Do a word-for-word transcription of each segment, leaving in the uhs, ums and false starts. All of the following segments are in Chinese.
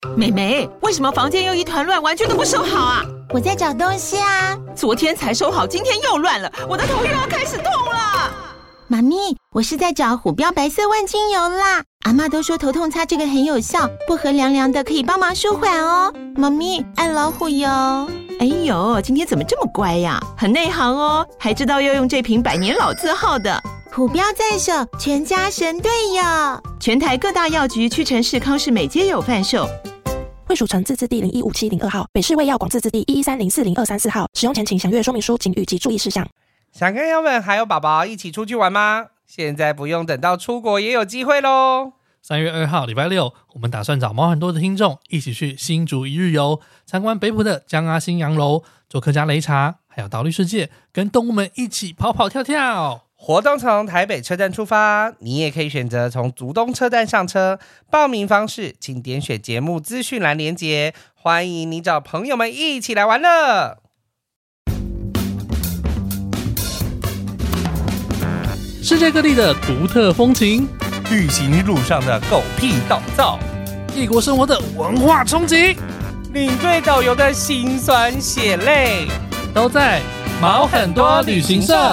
妹妹，为什么房间又一团乱，完全都不收好啊？ 我在找东西啊。 昨天才收好，今天又乱了，我的头又要开始痛了。 妈咪，我是在找虎标白色万金油啦。阿嬷都说头痛擦这个很有效，薄荷凉凉的，可以帮忙舒缓哦。妈咪，爱老虎油。 哎呦，今天怎么这么乖呀？很内行哦，还知道要用这瓶百年老字号的。 虎标在手，全家神队友。 全台各大药局、屈臣氏、康士美皆有贩售。 卫署成字字第零一五七零二号，北市卫药广字字第一一三零四零二三四号。使用前请详阅说明书、警语及注意事项。 想跟友们还有宝宝一起出去玩吗？现在不用等到出国也有机会咯。 三月二号礼拜六，我们打算找毛很多的听众一起去新竹一日游，参观北埔的江阿新洋楼，做客家擂茶，还有岛屿世界，跟动物们一起跑跑跳跳。 活动从台北车站出发，你也可以选择从竹东车站上车。报名方式请点选节目资讯栏连结，欢迎你找朋友们一起来玩乐。 世界各地的独特风情， 旅行路上的狗屁倒灶， 异国生活的文化冲击， 领队导游的辛酸血泪， 都在毛很多旅行社。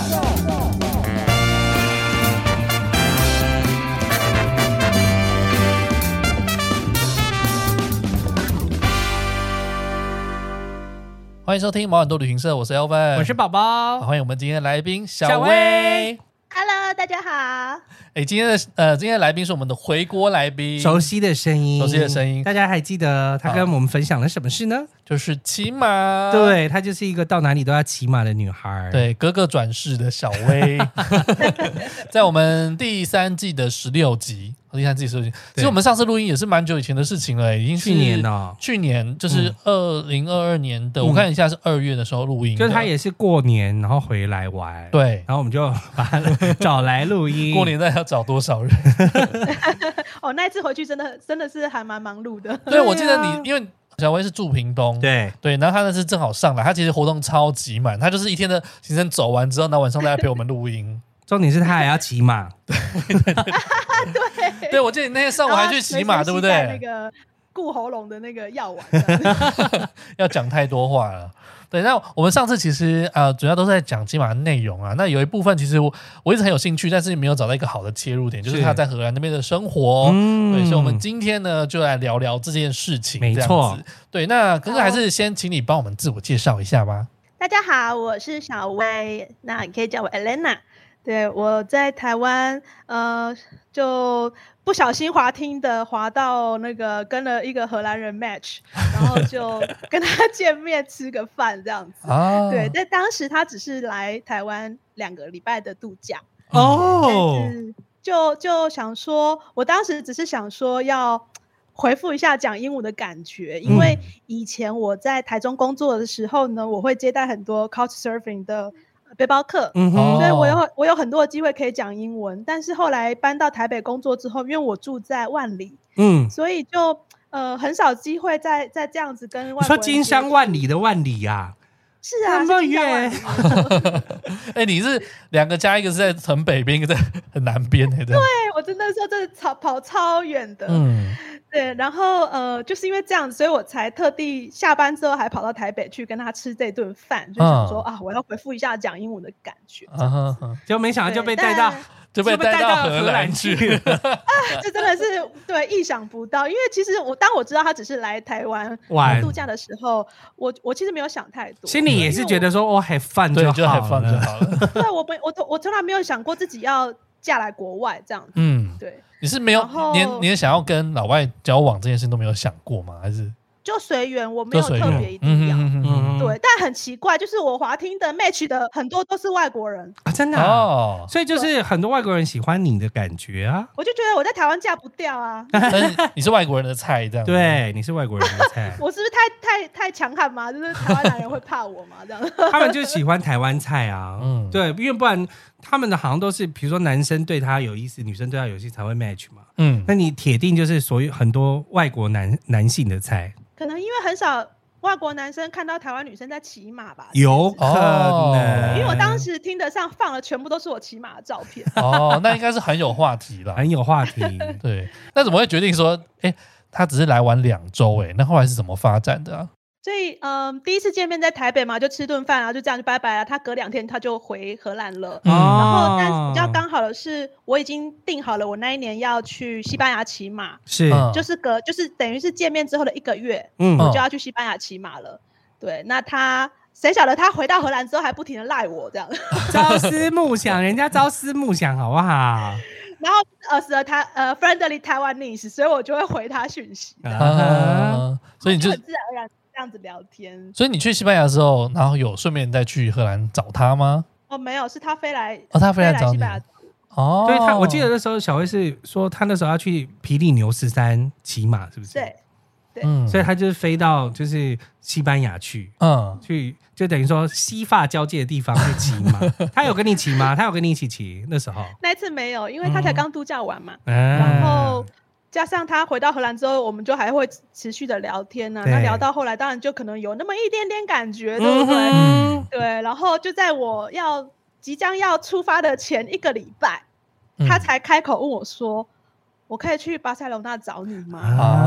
欢迎收听毛很多旅行社，我是 Elvin， 我是宝宝， 欢迎我们今天的来宾小薇。 Hello， 大家好。 哎，今天的呃，今天的来宾是我们的回国来宾， 熟悉的声音， 熟悉的声音， 大家还记得他跟我们分享了什么事呢？ 就是骑马。 对，她就是一个到哪里都要骑马的女孩。 对，哥哥转世的小薇，在我们第三季的十六集。第三季十六集，其实我们上次录音也是蛮久以前的事情了，已经是去年哦， 去年就是二零二二年的，嗯、我看一下是二月的时候录音的， 就是他也是过年然后回来玩， 对， 然后我们就把他找来录音。 过年再要找多少人？ 哦，那一次回去真的真的是还蛮忙碌的。 对，我记得你因为。小薇是住屏东， 对对，然后他那是正好上来，他其实活动超级满，他就是一天的行程走完之后，那晚上再来陪我们录音。 重点是他还要骑马， 对对对对，对我记得你那天上午还去骑马，对不对？ 那个顾喉咙的那个药丸， 要讲太多话了。对，那我们上次其实呃主要都是在讲骑马的内容啊。那有一部分其实我我一直很有兴趣，但是没有找到一个好的切入点，就是他在荷兰那边的生活。嗯，对，所以我们今天呢就来聊聊这件事情。 没错， 对，那哥哥还是先请你帮我们自我介绍一下吧。 大家好，我是小薇，那你可以叫我 Elena。对，我在台湾，呃，就不小心滑听的滑到那个跟了一个荷兰人 match， 然后就跟他见面吃个饭这样子。啊、对，在当时他只是来台湾两个礼拜的度假。哦，但是就就想说，我当时只是想说要回复一下讲英文的感觉，因为以前我在台中工作的时候呢，我会接待很多 Couchsurfing 的背包客，嗯、所以我有我有很多的机会可以讲英文。但是后来搬到台北工作之后，因为我住在万里，嗯，所以就呃很少机会再再这样子跟外国人。 说金山万里的万里啊， 是啊， 那么远。 哎，你是两个加一个是在很北边，一个在很南边的。 对，我真的说这超跑超远的，嗯。对，然后呃，就是因为这样子，所以我才特地下班之后还跑到台北去跟他吃这顿饭，就想说、嗯、啊，我要回复一下讲英文的感觉。啊、 就没想到就被带到就被带到荷兰去了， 啊，这真的是对意想不到。因为其实我当我知道他只是来台湾度假的时候，我我其实没有想太多， 心里也是觉得说我 have fun 就好了， 就 have fun 就好了。 对，我我我从来没有想过自己要嫁来国外这样子。 嗯， 对。 你是没有你你想要跟老外交往这件事都没有想过吗？还是就随缘，我没有特别一定要。嗯嗯、对，但很奇怪，就是我滑听的 match 的很多都是外国人啊，真的啊、哦，所以就是很多外国人喜欢你的感觉啊。 我就觉得我在台湾嫁不掉啊。 但是你是外国人的菜，这样对，你是外国人的菜。 我是不是太太太强悍吗？就是台湾男人会怕我吗？这样他们就喜欢台湾菜啊。嗯，对，因为不然他们的好像都是，比如说男生对他有意思，女生对他有意思才会 match 嘛。嗯，那你铁定就是所有很多外国男男性的菜。 可能因为很少外国男生看到台湾女生在骑马吧， 有可能， 因为我当时听得上放的全部都是我骑马的照片。 哦，那应该是很有话题了， 很有话题。 对，那怎么会决定说，哎、欸， 他只是来玩两周，哎，那后来是怎么发展的啊？ 所以，嗯，第一次见面在台北嘛，就吃顿饭，然后就这样就拜拜了。他隔两天他就回荷兰了，嗯、然后但是比较刚好的是，我已经定好了，我那一年要去西班牙骑马， 是， 就是隔就是等于是见面之后的一个月，嗯，我就要去西班牙骑马了。对，那他谁晓得他回到荷兰之后还不停的赖我这样， 朝思暮想，人家朝思暮想好不好？ 然后呃是他呃 friendly Taiwanese， 所以我就会回他讯息， 啊，所以你就很自然而然。这样子聊天， 所以你去西班牙的时候，然后有顺便再去荷兰找他吗？ 哦，没有，是他飞来， 哦，他飞来找你。 哦，所以他我记得那时候小薇是说，他那时候要去皮里牛斯山骑马，是不是？ 对，对， 嗯， 所以他就是飞到就是西班牙去，嗯，去就等于说西法交界的地方去骑马。他有跟你骑吗？他有跟你一起骑？那时候那一次没有，因为他才刚度假完嘛，嗯、然后。加上他回到荷兰之后，我们就还会持续的聊天啊。那聊到后来，当然就可能有那么一点点感觉，对不对？嗯、对。然后就在我要即将要出发的前一个礼拜，嗯、他才开口问我说：“我可以去巴塞隆纳找你吗？”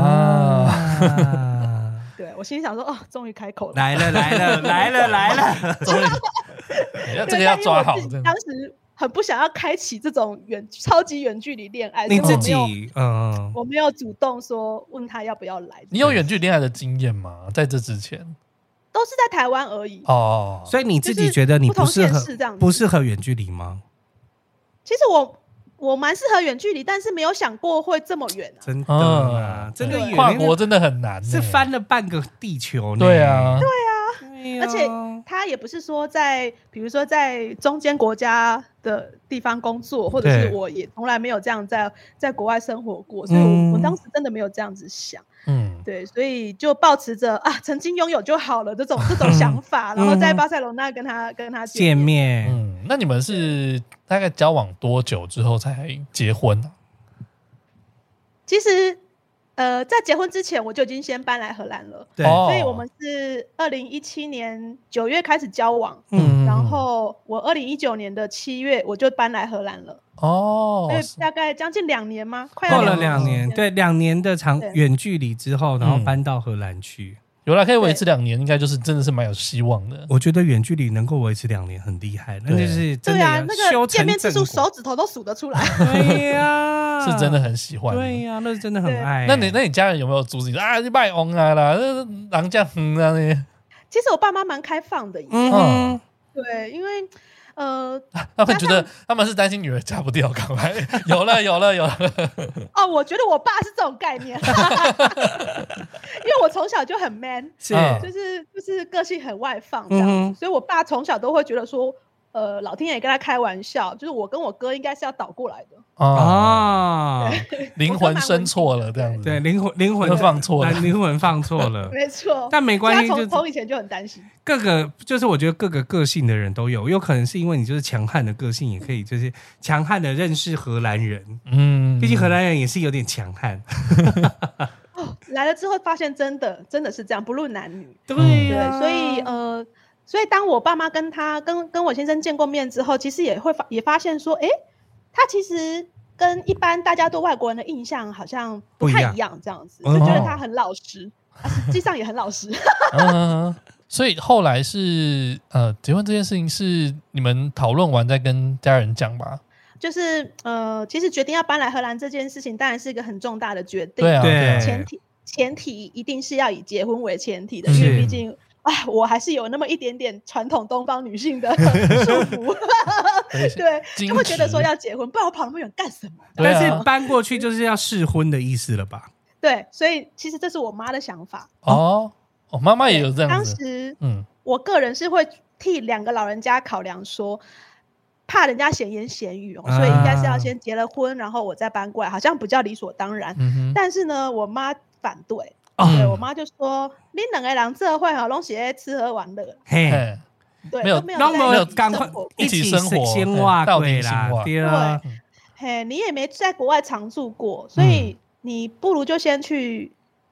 啊！对我心里想说：“哦，终于开口了， 来了来了来了来了，终于这个要抓好。” 当时。很不想要开启这种远超级远距离恋爱， 你自己嗯，我没有主动说问他要不要来。 你有远距离恋爱的经验吗？在这之前都是在台湾而已哦，所以你自己觉得你不适合不适合远距离吗？ 其实我我蛮适合远距离，但是没有想过会这么远啊！ 真的啊，真的跨国真的很难， 是翻了半个地球呢。 对啊， 对啊。而且他也不是说在，比如说在中间国家的地方工作，或者是我也从来没有这样在在国外生活过，所以我我当时真的没有这样子想，嗯，对，所以就抱持着啊，曾经拥有就好了这种这种想法，然后在巴塞罗那跟他跟他见面。 嗯，那你们是大概交往多久之后才结婚呢？ 其实。呃，在结婚之前我就已经先搬来荷兰了，对，所以我们是二零一七年九月开始交往，嗯，然后我二零一九年的七月我就搬来荷兰了，哦，所以大概将近两年吗？快要过了两年，对，两年的长远距离之后，然后搬到荷兰去。 有啦，可以维持两年，应该就是真的是蛮有希望的。 我觉得远距离能够维持两年很厉害，那就是真的要修成正果。对啊，那个见面次数手指头都数得出来。 对呀， 是真的很喜欢。 对呀，那是真的很爱。 那你那你家人有没有阻止你啊？你卖翁啊啦，人家嗯啊你。 其实我爸妈蛮开放的，嗯，对，因为。呃， 他们觉得他们是担心女儿嫁不掉，赶快有了有了有了。 哦，我觉得我爸是这种概念，因为我从小就很 man， 是，就是就是个性很外放这样子，嗯、所以我爸从小都会觉得说，呃，老天爷跟他开玩笑，就是我跟我哥应该是要倒过来的。 啊，灵魂生错了这样子， 对，灵魂灵魂放错了， 灵魂放错了， 没错。 但没关系， 就从以前就很担心。 各个就是我觉得各个个性的人都有，有可能是因为你就是强悍的个性，也可以就是强悍的认识荷兰人。嗯，毕竟荷兰人也是有点强悍。 哦，来了之后发现真的真的是这样，不论男女。 对呀、 对，所以呃，所以当我爸妈跟他跟跟我先生见过面之后，其实也会发也发现说，哎。他其实跟一般大家对外国人的印象好像不太一样，这样子就觉得他很老实，啊、实际上也很老实。 嗯，所以后来是呃，结婚这件事情是你们讨论完再跟家人讲吧？ 就是呃，其实决定要搬来荷兰这件事情，当然是一个很重大的决定。 对啊， 对， 前提前提一定是要以结婚为前提的，因为毕竟。哎，我还是有那么一点点传统东方女性的束缚，对，就会觉得说要结婚，不然我跑那么远干什么？ 但是搬过去就是要试婚的意思了吧？ 对，所以其实这是我妈的想法。 哦，哦，妈妈也有这样子。 当时，嗯，我个人是会替两个老人家考量说，怕人家闲言闲语哦，啊、所以应该是要先结了婚，然后我再搬过来，好像比较理所当然。嗯、但是呢，我妈反对。哦、对我妈就说：“你两个人这会哈，拢是在吃喝玩乐，嘿，对， 没有没有没有赶快一起生活， 先话对啦， 对，嘿，你也没在国外常住过，所以你不如就先去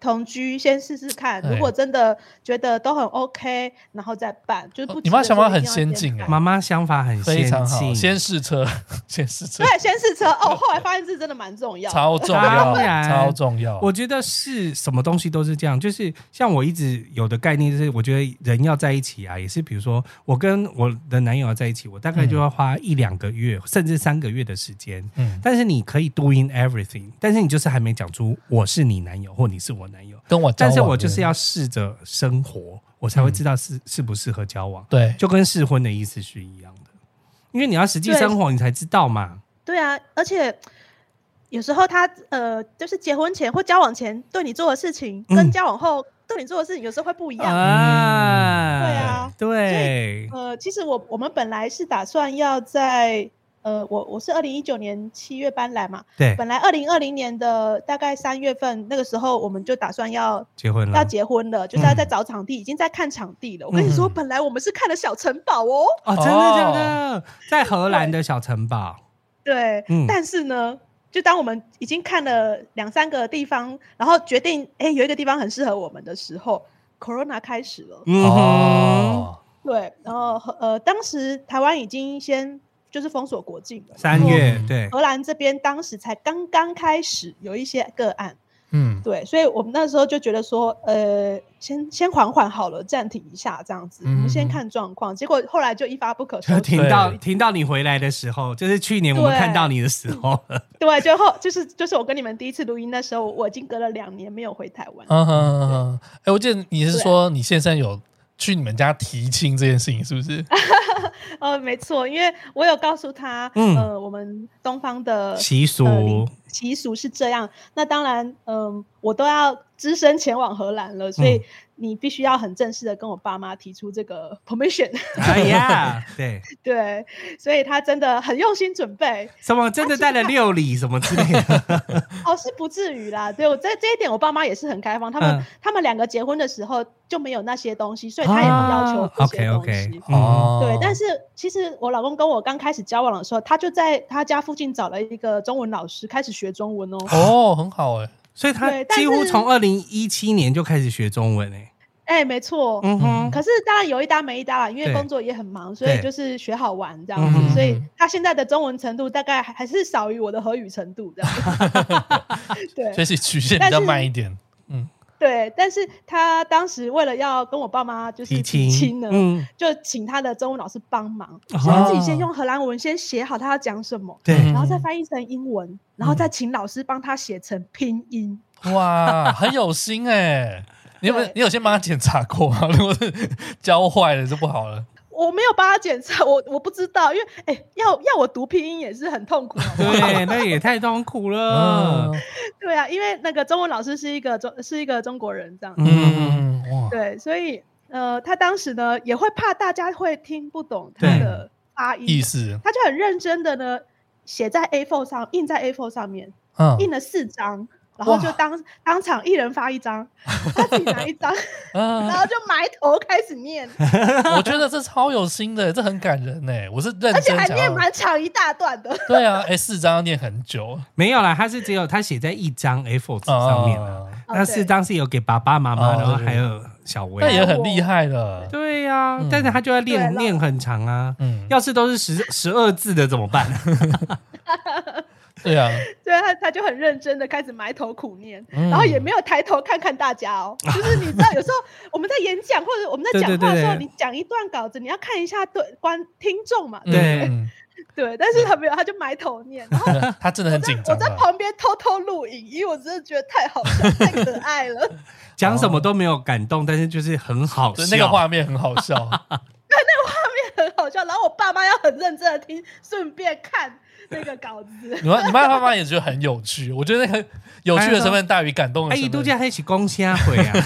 同居先试试看，如果真的觉得都很 OK， 然后再办，就是不。 你妈想法很先进哎， 妈妈想法很先进， 先试车，先试车， 对，先试车哦。后来发现这真的蛮重要， 超重要，超重要。 我觉得是什么东西都是这样，就是像我一直有的概念，就是我觉得人要在一起啊，也是比如说我跟我的男友要在一起，我大概就要花一两个月，嗯、甚至三个月的时间。嗯，但是你可以 doing everything， 但是你就是还没讲出我是你男友或你是我男友， 跟我交往， 但是我就是要试着生活，我才会知道适适不适合交往。 对， 就跟试婚的意思是一样的，因为你要实际生活，你才知道嘛。 对啊，而且有时候他呃，就是结婚前或交往前对你做的事情，跟交往后对你做的事情有时候会不一样。 啊， 对啊， 对。 呃，其实我我们本来是打算要在。呃，我我是二零一九年七月搬来嘛， 对， 本来二零二零年的大概三月份那个时候，我们就打算要结婚了， 要结婚了，就是要在找场地，嗯、已经在看场地了。我跟你说，嗯、本来我们是看了小城堡哦， 哦，真的假的，在荷兰的小城堡， 对，嗯、但是呢，就当我们已经看了两三个地方，然后决定，哎，有一个地方很适合我们的时候 ，Corona 开始了， 嗯哼， 对，然后呃，当时台湾已经先。就是封锁国境了， 三月对， 荷兰这边当时才刚刚开始有一些个案， 嗯， 对，所以我们那时候就觉得说，呃，先先缓缓好了，暂停一下这样子，嗯、我们先看状况。结果后来就一发不可收拾， 就停到停到你回来的时候，就是去年我们看到你的时候了。 对，对就后就是就是我跟你们第一次录音的时候，我已经隔了两年没有回台湾。 嗯哼嗯哼，哎，我记得你是说你现在有去你们家提亲这件事情，是不是？ 呃，没错，因为我有告诉他，嗯、呃，我们东方的习俗、 呃、习俗是这样。那当然，嗯、呃，我都要只身前往荷兰了，所以你必须要很正式的跟我爸妈提出这个 permission。 哎呀，对对，所以他真的很用心准备。 什么真的带了六礼什么之类的？ 哦，是不至于啦。对，我在这一点，我爸妈也是很开放。他们、嗯、他们两个结婚的时候就没有那些东西，所以他也不要求这些东西。 OK OK， 哦，对，但是其实我老公跟我刚开始交往的时候，他就在他家附近找了一个中文老师，开始学中文哦。 哦，很好哎、欸。 所以他几乎从二零一七年就开始学中文哎、 欸，哎、欸，没错，嗯哼。可是当然有一搭没一搭啦，因为工作也很忙，所以就是学好玩这样子。所以他现在的中文程度大概还是少于我的荷语程度这样子。对， 所以是曲线比较慢一点。嗯， 对。但是他当时为了要跟我爸妈就是提亲呢，嗯、就请他的中文老师帮忙，所以他自己先用荷兰文先写好他要讲什么， 对， 然后再翻译成英文。然后再请老师帮他写成拼音， 哇，很有心哎、欸！你有没有你有先帮他检查过吗？如果是教坏了就不好了。 我没有帮他检查，我我不知道，因为哎、欸，要要我读拼音也是很痛苦好不好。 对，那也太痛苦了。 嗯、对啊，因为那个中文老师是一个中是一个中国人这样子。 嗯，哇， 对，所以呃，他当时呢也会怕大家会听不懂他的发音意思， 他就很认真的呢。写在 A 四 上，印在 A 四 上面，嗯、印了四张，然后就当当场一人发一张，他自己拿一张，然后就埋头开始念。 我觉得这超有心的，这很感人呢。我是认真， 而且还念蛮长一大段的。 对啊，哎、欸，四张要念很久。 没有啦，他是只有他写在一张 A 四 纸上面了。那、哦、四张是有给爸爸妈妈，哦、然后还有小薇， 那也很厉害了。 对呀、啊嗯，但是他就要练念很长啊。嗯，要是都是十十二字的怎么办？ 对啊， 对他他就很认真的开始埋头苦念、嗯，然后也没有抬头看看大家哦。就是你知道，有时候我们在演讲或者我们在讲话的时候，你讲一段稿子，你要看一下对观听众嘛，对不对？嗯对，但是他没有，他就埋头念，然后他真的很紧张、啊。 我在旁边偷偷录影，因为我真的觉得太好笑、太可爱了。 讲什么都没有感动，但是就是很好笑， 那个画面很好笑。 对，那个画面很好笑，然后我爸妈要很认真的听，顺便看那个稿子。 你妈、你妈、爸妈也觉得很有趣，我觉得那个有趣的成分大于感动的成分。 哎，度假还一起公虾会啊。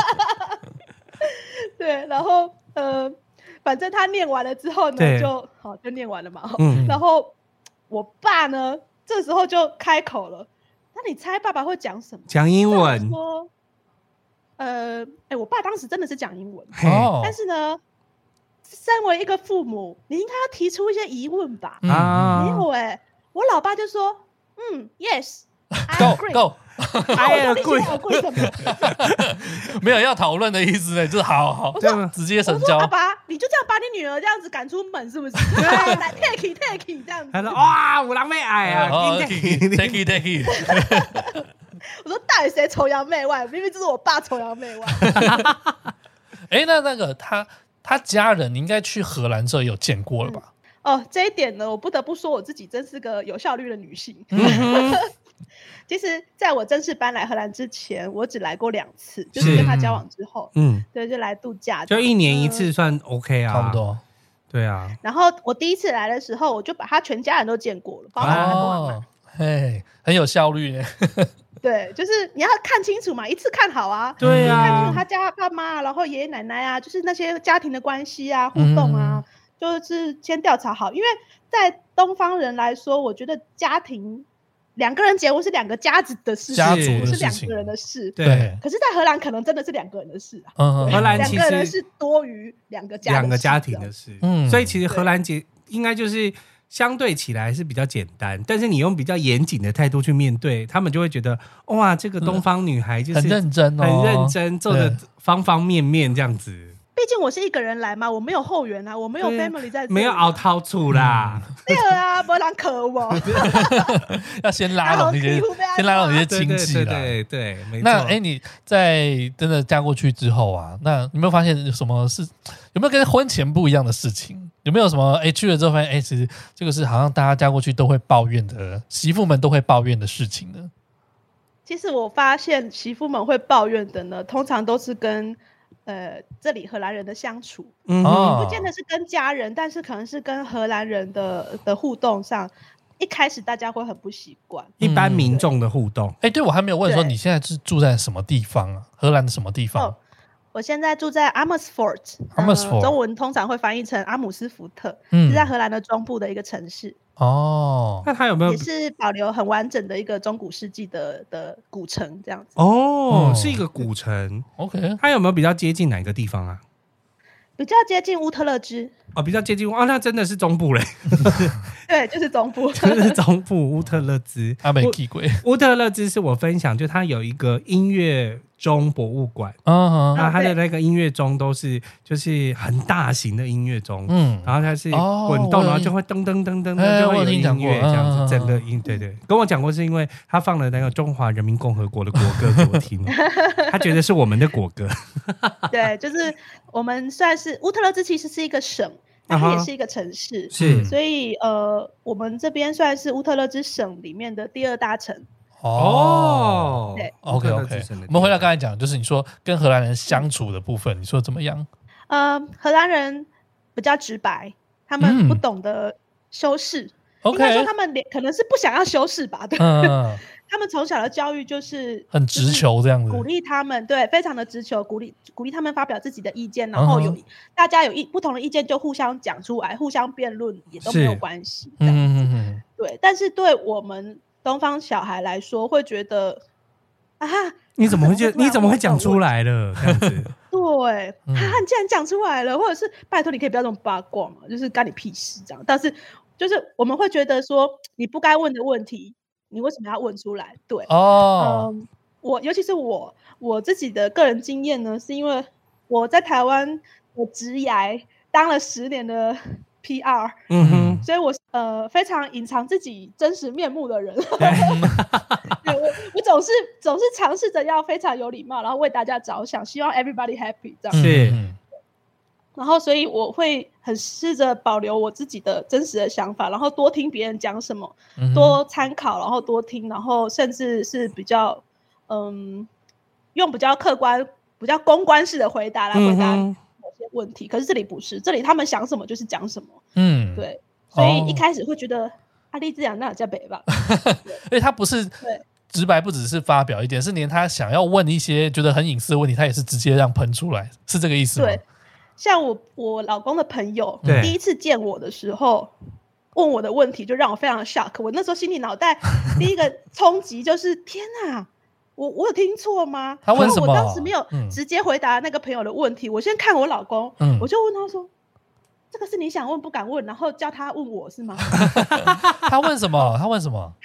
对，然后呃。反正他念完了之后呢，就好就念完了嘛。嗯、然后我爸呢，这时候就开口了。那你猜爸爸会讲什么？ 讲英文。 说，呃，哎，我爸当时真的是讲英文，但是呢，身为一个父母，你应该要提出一些疑问吧？啊、嗯，没有哎、欸，我老爸就说，嗯 ，yes，I agree。 Go go。 哎呀， 贵贵什么？ 没有要讨论的意思呢，就是好好，直接神交。 爸爸，你就这样把你女儿这样子赶出门，是不是？来 take it take it 这样子。 他说哇，我狼狈矮啊 ，take it take it take it。 我说到底谁崇洋媚外？明明就是我爸崇洋媚外。 哎，那那个他他家人，你应该去荷兰之后有见过了吧？ 嗯、哦，这一点呢，我不得不说我自己真是个有效率的女性。 嗯、 其实，在我正式搬来荷兰之前，我只来过两次，就是跟他交往之后， 嗯， 对，就来度假， 就一年一次算 OK 啊， 差不多。 对啊。 然后我第一次来的时候，我就把他全家人都见过了，包括他跟我妈。 嘿，很有效率耶。 对，就是你要看清楚嘛，一次看好啊。 对啊， 看清楚他家爸妈，然后爷爷奶奶啊，就是那些家庭的关系啊、互动啊，嗯、就是先调查好。因为在东方人来说，我觉得家庭两个人结婚是两个家子的事， 家族的是两个人的事。 对， 可是，在荷兰可能真的是两个人的事啊。 嗯， 荷兰其实两个人是多于两个家两个家庭的事。嗯，所以其实荷兰结应该就是相对起来是比较简单，但是你用比较严谨的态度去面对，他们就会觉得哇，这个东方女孩就是很认真哦， 很认真做的方方面面这样子。 毕竟我是一个人来嘛，我没有后援啊，我没有 family 在这里， 没有熬掏出啦。 对啊，没人可我， 要先拉拢一些，先拉拢一些亲戚啦。 对对对，没错。 那哎，你在真的嫁过去之后啊，那有没有发现有什么是有没有跟婚前不一样的事情？有没有什么哎去了之后发现哎，其实这个是好像大家嫁过去都会抱怨的，媳妇们都会抱怨的事情呢？ 其实我发现媳妇们会抱怨的呢，通常都是跟呃这里荷兰人的相处，嗯，不见得是跟家人，但是可能是跟荷兰人的的互动上，一开始大家会很不习惯。 一般民众的互动， 哎、嗯，对，我还没有问说你现在是住在什么地方啊？荷兰的什么地方？哦， 我现在住在 Amersfoort， Amersfoort，呃、 中文通常会翻译成阿姆斯福特，嗯，是在荷兰的中部的一个城市。 哦， 那它有没有也是保留很完整的一个中古世纪的的古城这样子？ 哦，是一个古城。 OK， 它有没有比较接近哪个地方啊？ 比较接近乌特勒支。 哦，比较接近啊，那真的是中部嘞。 对，就是中部， 就是中部乌特勒支。 阿美奇鬼， 乌特勒支是我分享，就它有一个音乐钟博物馆， 嗯， 然后它的那个音乐钟都是就是很大型的音乐钟，嗯，然后它是滚动，然后就会噔噔噔噔噔，就会有音乐这样子，整个音，对对，跟我讲过是因为他放了那个中华人民共和国的国歌给我听，他觉得是我们的国歌。 对，就是我们算是乌特勒支其实是一个省。它也是一个城市， 是， 所以呃，我们这边算是乌特勒支省里面的第二大城。 哦，对 ，OK OK。我们回到刚才讲，就是你说跟荷兰人相处的部分，你说怎么样？ 呃，荷兰人比较直白，他们不懂得修饰，嗯、应该说他们连可能是不想要修饰吧，对。嗯他们从小的教育就是很直球这样子， 鼓励他们，对，非常的直球，鼓励鼓励他们发表自己的意见，然后有、嗯、大家有意不同的意见就互相讲出来，互相辩论也都没有关系，这样子、嗯嗯，对。但是对我们东方小孩来说，会觉得啊， 你怎么会觉你怎么会讲出来了这样子？ 对，嗯、哈哈，你竟然讲出来了，或者是拜托你可以不要这么八卦嘛，就是干你屁事这样。但是就是我们会觉得说，你不该问的问题。你为什么要问出来？对哦、嗯，我尤其是我我自己的个人经验呢，是因为我在台湾我职涯当了十年的 P R， 嗯哼，所以我呃非常隐藏自己真实面目的人。对我我总是总是尝试着要非常有礼貌，然后为大家着想，希望 everybody happy 这样。 是。 然后，所以我会很试着保留我自己的真实的想法，然后多听别人讲什么，嗯、多参考，然后多听，然后甚至是比较，嗯，用比较客观、比较公关式的回答来回答某些问题。嗯、可是这里不是，这里他们想什么就是讲什么。嗯，对。所以一开始会觉得阿丽这样那叫北吧， 因为他不是对直白，不只是发表一点，是连他想要问一些觉得很隐私的问题，他也是直接让喷出来，是这个意思吗？ 对。像我我老公的朋友第一次见我的时候问我的问题就让我非常的 shock， 我那时候心里脑袋第一个冲击就是天哪，我我有听错吗？ 他问什么？ 我当时没有直接回答那个朋友的问题，嗯、我先看我老公，嗯、我就问他说这个是你想问不敢问，然后叫他问我是吗？ 他问什么？他问什么？ 他的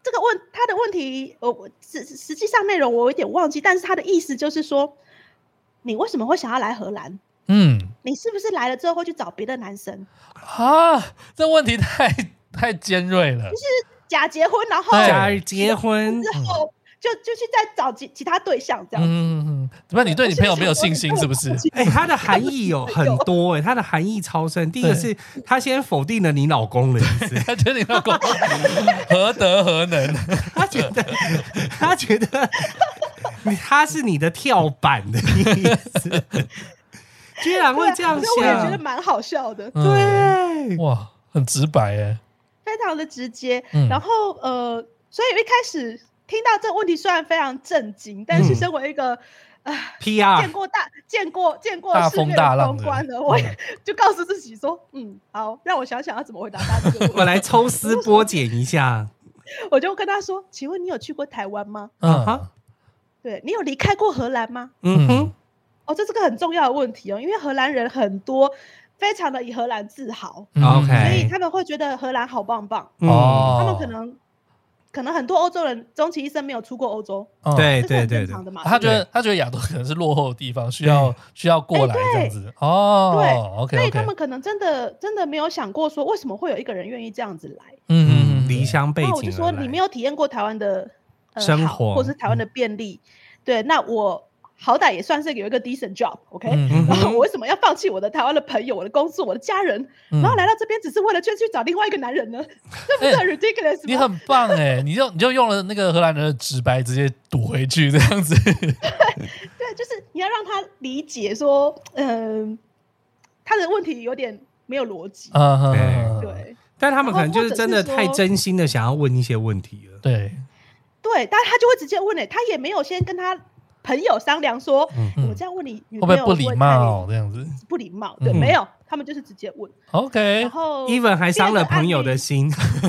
这个问他的问题，我实实际上内容我有点忘记，但是他的意思就是说，你为什么会想要来荷兰？嗯，你是不是来了之后会去找别的男生啊？这问题太太尖锐了， 就是假结婚，然后假结婚之后。嗯就就去再找其其他对象这样子，嗯， 怎么你对你朋友没有信心是不是？ 哎、欸，它的含义有很多哎、欸，它的含义超深。第一个是他先否定了你老公的意思， 他觉得你老公何德何能？ 他觉得他觉得他是你的跳板的意思，居然会这样想， 我也觉得蛮好笑的。 嗯、对， 哇，很直白哎， 非常的直接。嗯、然后呃，所以一开始。听到这个问题虽然非常震惊，但是身为一个、嗯、呃 P R 见过大见过见过大风大浪的公关的，我也就告诉自己说，嗯，好，让我想想要怎么回答他这个问题。 我来抽丝剥茧一下， 我就跟他说：“请问你有去过台湾吗？ 嗯哼， 对你有离开过荷兰吗？ 嗯哼， 哦，这是个很重要的问题哦，因为荷兰人很多。”非常的以荷兰自豪、 嗯、，OK， 所以他们会觉得荷兰好棒棒。 哦、 嗯，他们可能。可能很多欧洲人终其一生没有出过欧洲， 哦、对对对对， 他觉得他觉得亚洲可能是落后的地方，需要需要过来这样子。哦， 对 ，OK， 所以他们可能真的真的没有想过说，为什么会有一个人愿意这样子来？ 嗯嗯，离乡背景。 那我就说你没有体验过台湾的、呃、 生活， 或是台湾的便利，嗯、对，那我。好歹也算是有一个 decent job，OK，、okay? 嗯、 然后我为什么要放弃我的台湾的朋友、我的工作、我的家人，嗯、然后来到这边只是为了去去找另外一个男人呢？这不是很 ridiculous 吗？ 你很棒哎，你就你就用了那个荷兰人的直白，直接堵回去这样子。对, 对，就是你要让他理解说，嗯、呃，他的问题有点没有逻辑。 啊、 对, 对， 但他们可能就是真的太真心的想要问一些问题了。 对， 对，但他就会直接问哎、欸，他也没有先跟他。朋友商量说，嗯、我这样问你女朋友会不会不礼貌？这样子不礼貌，对，嗯、没有，他们就是直接问。 OK， 然后 even 还伤了朋友的心。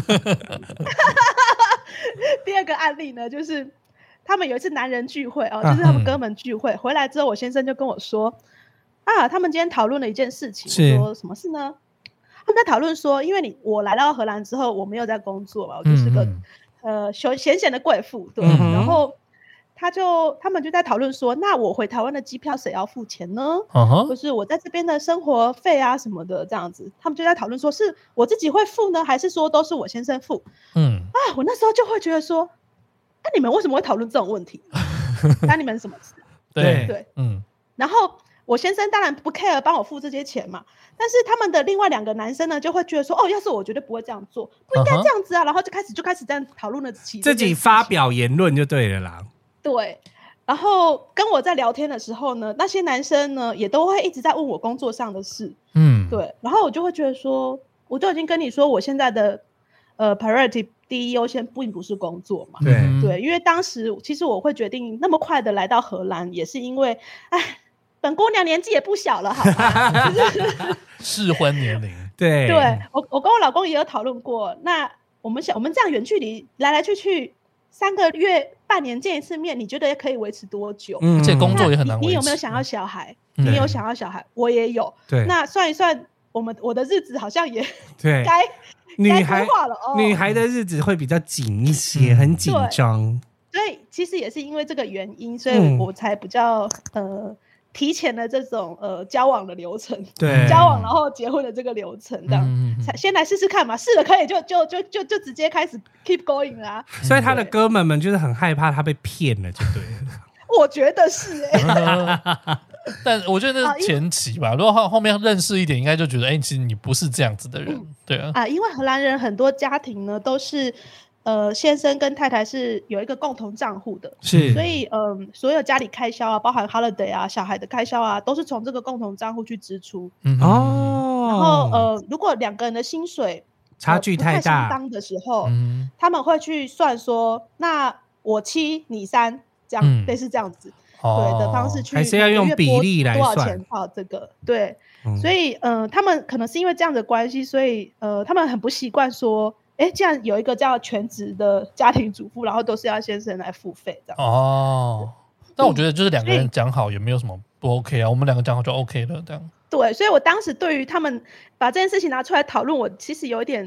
第二个案例呢，就是他们有一次男人聚会哦，就是他们哥们聚会、嗯、回来之后，我先生就跟我说，啊，他们今天讨论了一件事情，我说什么事呢？他们在讨论说，因为你我来到荷兰之后，我没有在工作嘛，我就是个、嗯、呃闲闲的贵妇，对，嗯、然后。他就他们就在讨论说，那我回台湾的机票谁要付钱呢？ uh-huh. 就是我在这边的生活费啊什么的这样子，他们就在讨论说，是我自己会付呢，还是说都是我先生付？嗯啊，我那时候就会觉得说，那、啊、你们为什么会讨论这种问题？那你们什么事？ 对对，嗯。然后我先生当然不 care 帮我付这些钱嘛，但是他们的另外两个男生呢，就会觉得说，哦，要是我绝对不会这样做，不应该这样子啊， uh-huh. 然后就开始就开始这样讨论了起自己发表言论就对了啦。 对，然后跟我在聊天的时候呢，那些男生呢也都会一直在问我工作上的事，嗯，对，然后我就会觉得说，我都已经跟你说，我现在的呃 priority 第一优先并不是工作嘛， 对对，因为当时其实我会决定那么快的来到荷兰，也是因为，哎，本姑娘年纪也不小了，好吧， 适婚年龄， 对， 对我我跟我老公也有讨论过，那我们想我们这样远距离来来去去。三个月、半年见一次面，你觉得可以维持多久？ 嗯，而且工作也很难维持。 你有没有想要小孩？嗯、你有想要小孩，我也有。对，那算一算，我们我的日子好像也对该女孩了、哦、 女孩的日子会比较紧一些，嗯、很紧张。 所以其实也是因为这个原因，所以我才比较、嗯、呃。提前的这种呃交往的流程， 对， 交往然后结婚的这个流程，这样、嗯、先来试试看嘛，试了可以就就就就就直接开始 keep going 啦、啊。 所以他的哥们们就是很害怕他被骗了，就对了。 我觉得是哎、欸， 但我觉得那是前期吧，如果后后面认识一点，应该就觉得哎、欸，其实你不是这样子的人，嗯、对啊啊，因为荷兰人很多家庭呢都是。呃，先生跟太太是有一个共同账户的， 是， 所以嗯、呃，所有家里开销啊，包含 holiday 啊、小孩的开销啊，都是从这个共同账户去支出。 嗯哦， 然后呃，如果两个人的薪水差距太大、呃、不太相当的时候、嗯，他们会去算说，那我七你三，这样、嗯、类似这样子、哦、对的方式去， 还是要用比例来算多少钱靠这个对、嗯，所以呃，他们可能是因为这样的关系，所以呃，他们很不习惯说。哎，这样有一个叫全职的家庭主妇，然后都是要先生来付费这样。 哦，但我觉得就是两个人讲好也没有什么不 OK 啊，我们两个讲好就 OK 了这样。 对，所以我当时对于他们把这件事情拿出来讨论，我其实有一点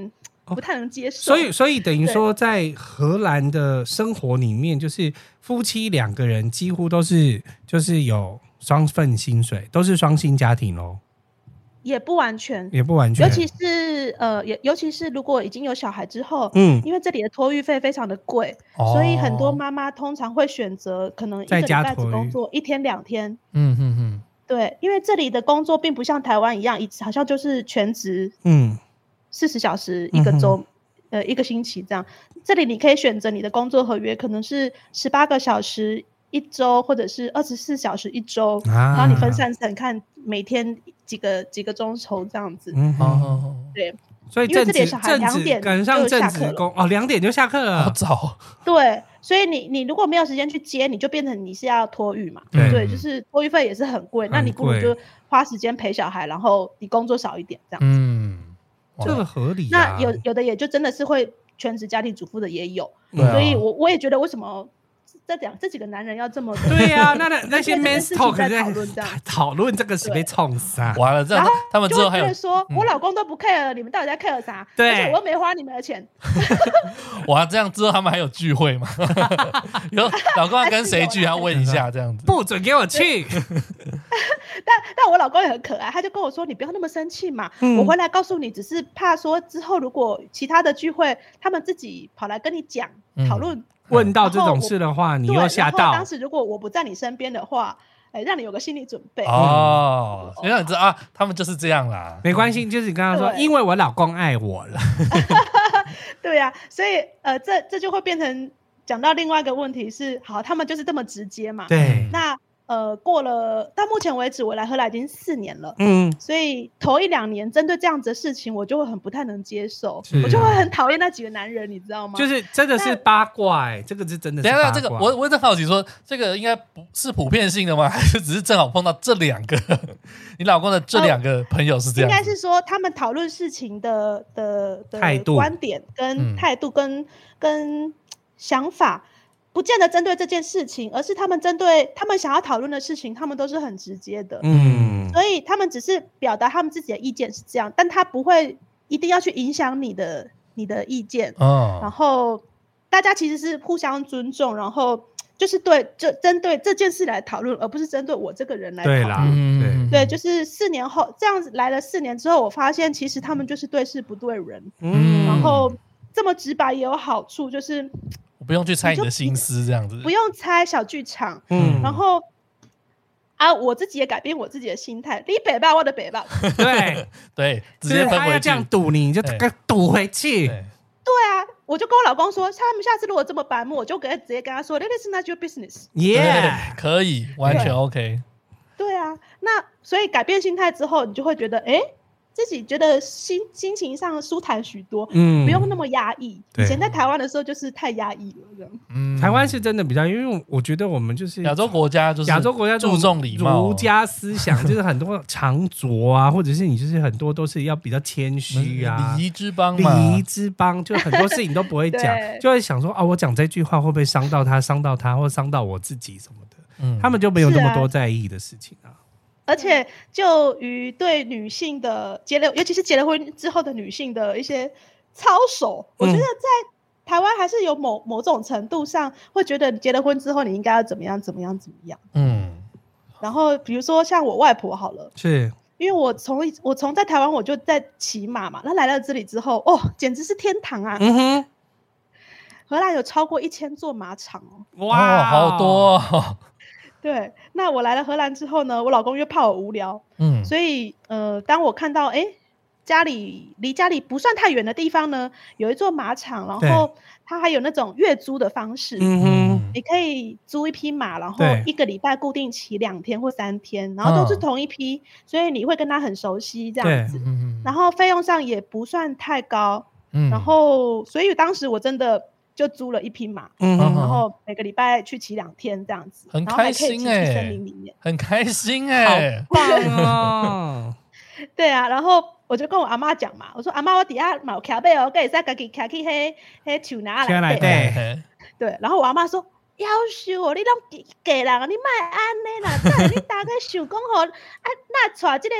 不太能接受。 所以，所以等于说，在荷兰的生活里面，就是夫妻两个人几乎都是就是有双份薪水，都是双薪家庭咯。 也不完全， 也不完全， 尤其是呃，也尤其是如果已经有小孩之后，嗯，因为这里的托育费非常的贵，哦、所以很多妈妈通常会选择可能一个礼拜只工作一天两天，嗯嗯嗯，对，因为这里的工作并不像台湾一样，好像就是全职，嗯，四十小时一个周、嗯，呃，一个星期这样。这里你可以选择你的工作合约，可能是十八个小时一周，或者是二十四小时一周、啊，然后你分散成看每天。几个几个钟头这样子，嗯哦，对， 所以因为这里的小孩两点赶上正职工哦，两点就下课了， 好早。 对，所以你你如果没有时间去接，你就变成你是要托育嘛，对，对就是托育费也是很贵，那你不如就花时间陪小孩，然后你工作少一点这样子，嗯， 这个合理、啊。 那有有的也就真的是会全职家庭主妇的也有，嗯、所以我我也觉得为什么。这讲这几个男人要这么对呀、啊，那那那些 men's talk 在讨论这样讨论这个是被冲杀完了，这样他们之后还有说、嗯、我老公都不 care 你们到底在 care 啥？对，而且我又没花你们的钱。 哇，这样之后他们还有聚会吗？有老公要跟谁聚？要问一下这样子， 不准给我去。 但但我老公也很可爱，他就跟我说：“你不要那么生气嘛、嗯，我回来告诉你，只是怕说之后如果其他的聚会，他们自己跑来跟你讲讨论。嗯” 问到这种事的话，你又吓到。 当时如果我不在你身边的话，哎，让你有个心理准备。 哦，因为你知道啊，他们就是这样啦。 没关系，就是你刚刚说，因为我老公爱我了。 对呀、啊，所以呃，这这就会变成讲到另外一个问题是，好，他们就是这么直接嘛。 对。 那。呃，过了到目前为止，我来荷兰已经四年了，嗯，所以头一两年针对这样子的事情，我就会很不太能接受，啊、我就会很讨厌那几个男人，你知道吗？ 就是真的是八卦、欸，这个是真的是八卦。 等一下，这个我我在好奇说，这个应该不是普遍性的吗？还是只是正好碰到这两个？你老公的这两个朋友是这样、呃？ 应该是说他们讨论事情的的的态度、 观点跟态度跟、嗯、跟想法。不见得针对这件事情，而是他们针对他们想要讨论的事情，他们都是很直接的。嗯，所以他们只是表达他们自己的意见是这样，但他不会一定要去影响你的你的意见。哦，然后大家其实是互相尊重，然后就是对这针对这件事来讨论，而不是针对我这个人来讨论。对啦，嗯、对，对，就是四年后这样子来了四年之后，我发现其实他们就是对事不对人。嗯，然后这么直白也有好处，就是。 我不用去猜你的心思，这样子不用猜小剧场，嗯，然后啊，我自己也改变我自己的心态，你北吧，我的北吧， 对对，直接分回去。 他要这样堵你，你就给堵回去。 对啊，我就跟我老公说，他们下次如果这么白目，我就给他直接跟他说 ，This is not your business。Yeah， 可以，完全 OK。 对啊，那所以改变心态之后，你就会觉得，哎。自己觉得心心情上舒坦许多，嗯，不用那么压抑。以前在台湾的时候就是太压抑了，这样。 嗯，台湾是真的比较，因为我觉得我们就是亚洲国家，就是亚洲国家注重礼貌、 儒家思想，就是很多长着啊，或者是你就是很多都是要比较谦虚啊， 礼仪之邦嘛， 礼仪之邦，就很多事情都不会讲，就会想说啊，我讲这句话会不会伤到他，伤到他，或伤到我自己什么的，嗯，他们就没有那么多在意的事情啊。 而且就于对女性的结了，尤其是结了婚之后的女性的一些操守，我觉得在台湾还是有某某种程度上会觉得结了婚之后你应该要怎么样怎么样怎么样。嗯，然后比如说像我外婆好了， 是因为我从我从在台湾我就在骑马嘛，那来到这里之后，哦，简直是天堂啊！嗯哼，荷兰有超过一千座马场哦， 哇，好多哦。 对，那我来了荷兰之后呢，我老公又怕我无聊，嗯，所以呃，当我看到哎家里离家里不算太远的地方呢，有一座马场，然后它还有那种月租的方式，嗯哼，你可以租一匹马，然后一个礼拜固定骑两天或三天，然后都是同一匹，所以你会跟他很熟悉这样子，然后费用上也不算太高，嗯，然后所以当时我真的。就租了一匹马，嗯，然后每个礼拜去骑两天这样子， 很开心哎、欸， 森林里面很开心哎、欸， 好棒哦！ 对啊，然后我就跟我阿妈讲嘛，我说阿妈，我底下有骑马哦，可以再自己骑去迄迄树哪来对，对，然后我阿妈说。夭寿哦，你拢嫁人，你莫安尼啦！你大概想讲吼，啊，那带这个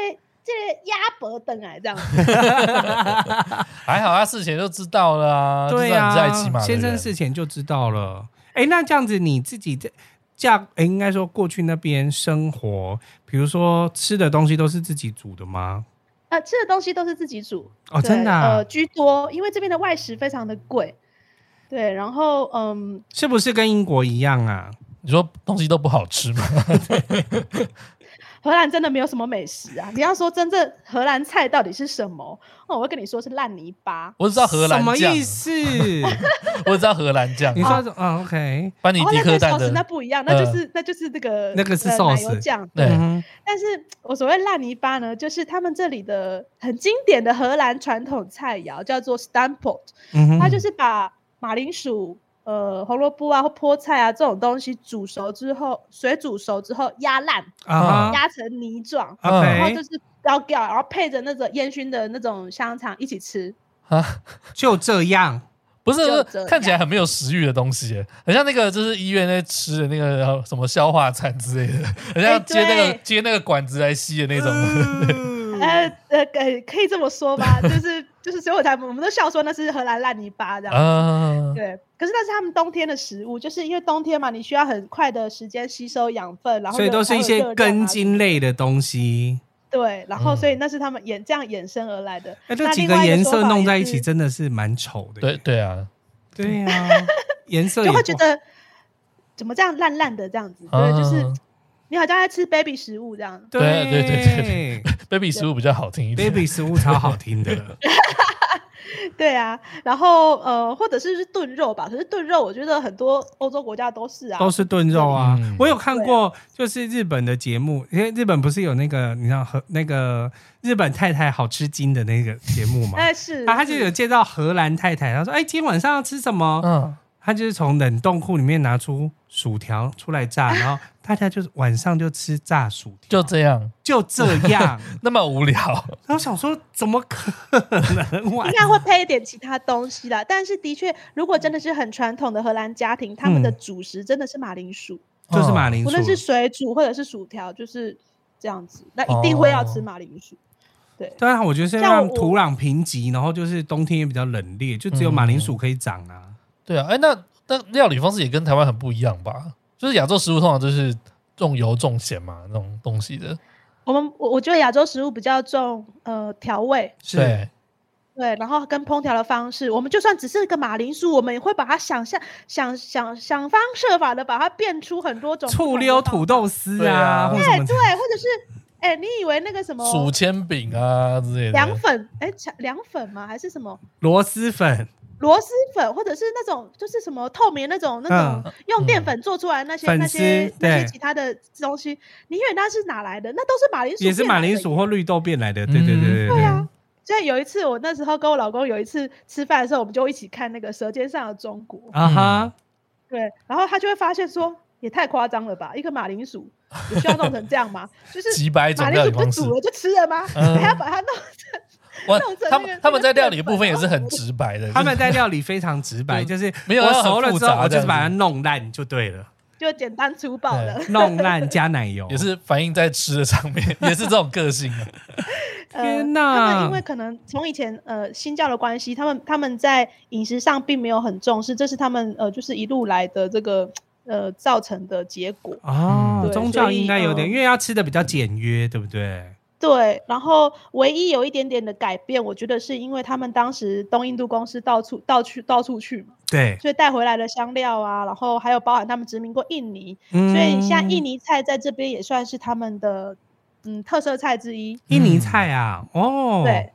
这个鸭脖等来这样子。 还好他事前就知道了啊， 对啊， 就知道你在骑马的人先生事前就知道了。哎，那这样子你自己在嫁，哎，应该说过去那边生活，比如说吃的东西都是自己煮的吗？ 呃，吃的东西都是自己煮哦，真的、啊、 呃居多，因为这边的外食非常的贵。对，然后嗯， 是不是跟英国一样啊？ 你说东西都不好吃吗？ 荷兰真的没有什么美食啊！你要说真正荷兰菜到底是什么？哦，我会跟你说是烂泥巴。 我只知道荷兰酱， 什么意思？ 我只知道荷兰酱。 你说啊、哦、，OK， 班尼迪克蛋的、 哦、那不一样，那就是、呃、那就是这个那个是寿司、 呃、奶油酱。 对、 嗯，但是我所谓烂泥巴呢，就是他们这里的很经典的荷兰传统菜肴，叫做 stamppot、嗯、它就是把马铃薯。呃，红萝卜啊或菠菜啊这种东西煮熟之后，水煮熟之后压烂，啊、压成泥状， okay. 然后就是高调，然后配着那个烟熏的那种香肠一起吃啊， 就这样， 不是不是，看起来很没有食欲的东西，很像那个就是医院在吃的那个什么消化餐之类的，很像接那个、欸、接那个管子来吸的那种。 呃呃，可以这么说吧，就是就是，所以我才我们都笑说那是荷兰烂泥巴这样子、啊。对，可是那是他们冬天的食物，就是因为冬天嘛，你需要很快的时间吸收养分，然后所以都是一些根茎类的东西。 对，然后所以那是他们衍这样衍生而来的。哎、 嗯，这几个颜色弄在一起真的是蛮丑的。 对对啊， 对啊，颜色也就会觉得怎么这样烂烂的这样子，对，就是。你好像在吃 baby 食物这样， 对对对对对 ，baby 食物比较好听一点 ，baby 食物超好听的。 对啊，然后呃，或者是炖肉吧，可是炖肉我觉得很多欧洲国家都是啊， 都是炖肉啊。嗯、我有看过，就是日本的节目，因为日本不是有那个你知道和那个日本太太好吃惊的那个节目吗？ 哎是， 啊，他就有介绍荷兰太太，他说：“哎，今天晚上要吃什么？”嗯。他就是从冷冻库里面拿出薯条出来炸，然后大家就是晚上就吃炸薯条，就这样， 就这样， 那么无聊。 然后想说，怎么可能？ 应该会配一点其他东西啦。但是的确，如果真的是很传统的荷兰家庭，他们的主食真的是马铃薯， 嗯、就是马铃薯， 无论是水煮或者是薯条，就是这样子。那一定会要吃马铃薯。哦、对， 当然，我觉得是让土壤贫瘠，然后就是冬天也比较冷冽，就只有马铃薯可以长啊。嗯对啊，哎，那那料理方式也跟台湾很不一样吧？就是亚洲食物通常就是重油重咸嘛，那种东西的。 我们我我觉得亚洲食物比较重呃调味， 对对，然后跟烹调的方式，我们就算只是一个马铃薯，我们也会把它想象想想想方设法的把它变出很多种醋溜土豆丝啊， 对对，或者是哎，你以为那个什么薯签饼啊之类的凉粉？哎，凉粉吗？还是什么螺蛳粉？ 螺蛳粉，或者是那种就是什么透明那种那种、嗯、用淀粉做出来那些、嗯、那些那些其他的东西，你以为那是哪来的？那都是马铃薯， 也是马铃薯或绿豆变来的。对对对对对。 对啊，所以有一次我那时候跟我老公有一次吃饭的时候，我们就一起看那个《舌尖上的中国》 啊哈， 对，然后他就会发现说，也太夸张了吧，一个马铃薯有需要弄成这样吗？就是马铃薯不煮了就吃了吗？嗯、还要把它弄成。 他们他们在料理的部分也是很直白的， 他们在料理非常直白，就是没有熟了之后，我就是把它弄烂就对了， 就简单粗暴的弄烂加奶油， 也是反映在吃的上面，也是这种个性的。 天哪！ 他们因为可能从以前呃新教的关系，他们他们在饮食上并没有很重视，这是他们呃就是一路来的这个呃造成的结果啊。宗教应该有点，因为要吃的比较简约，对不对？ 对，然后唯一有一点点的改变，我觉得是因为他们当时东印度公司到处到处到处去嘛， 对， 所以带回来的香料啊，然后还有包含他们殖民过印尼，嗯、所以像印尼菜在这边也算是他们的嗯特色菜之一。 印尼菜啊，哦， 对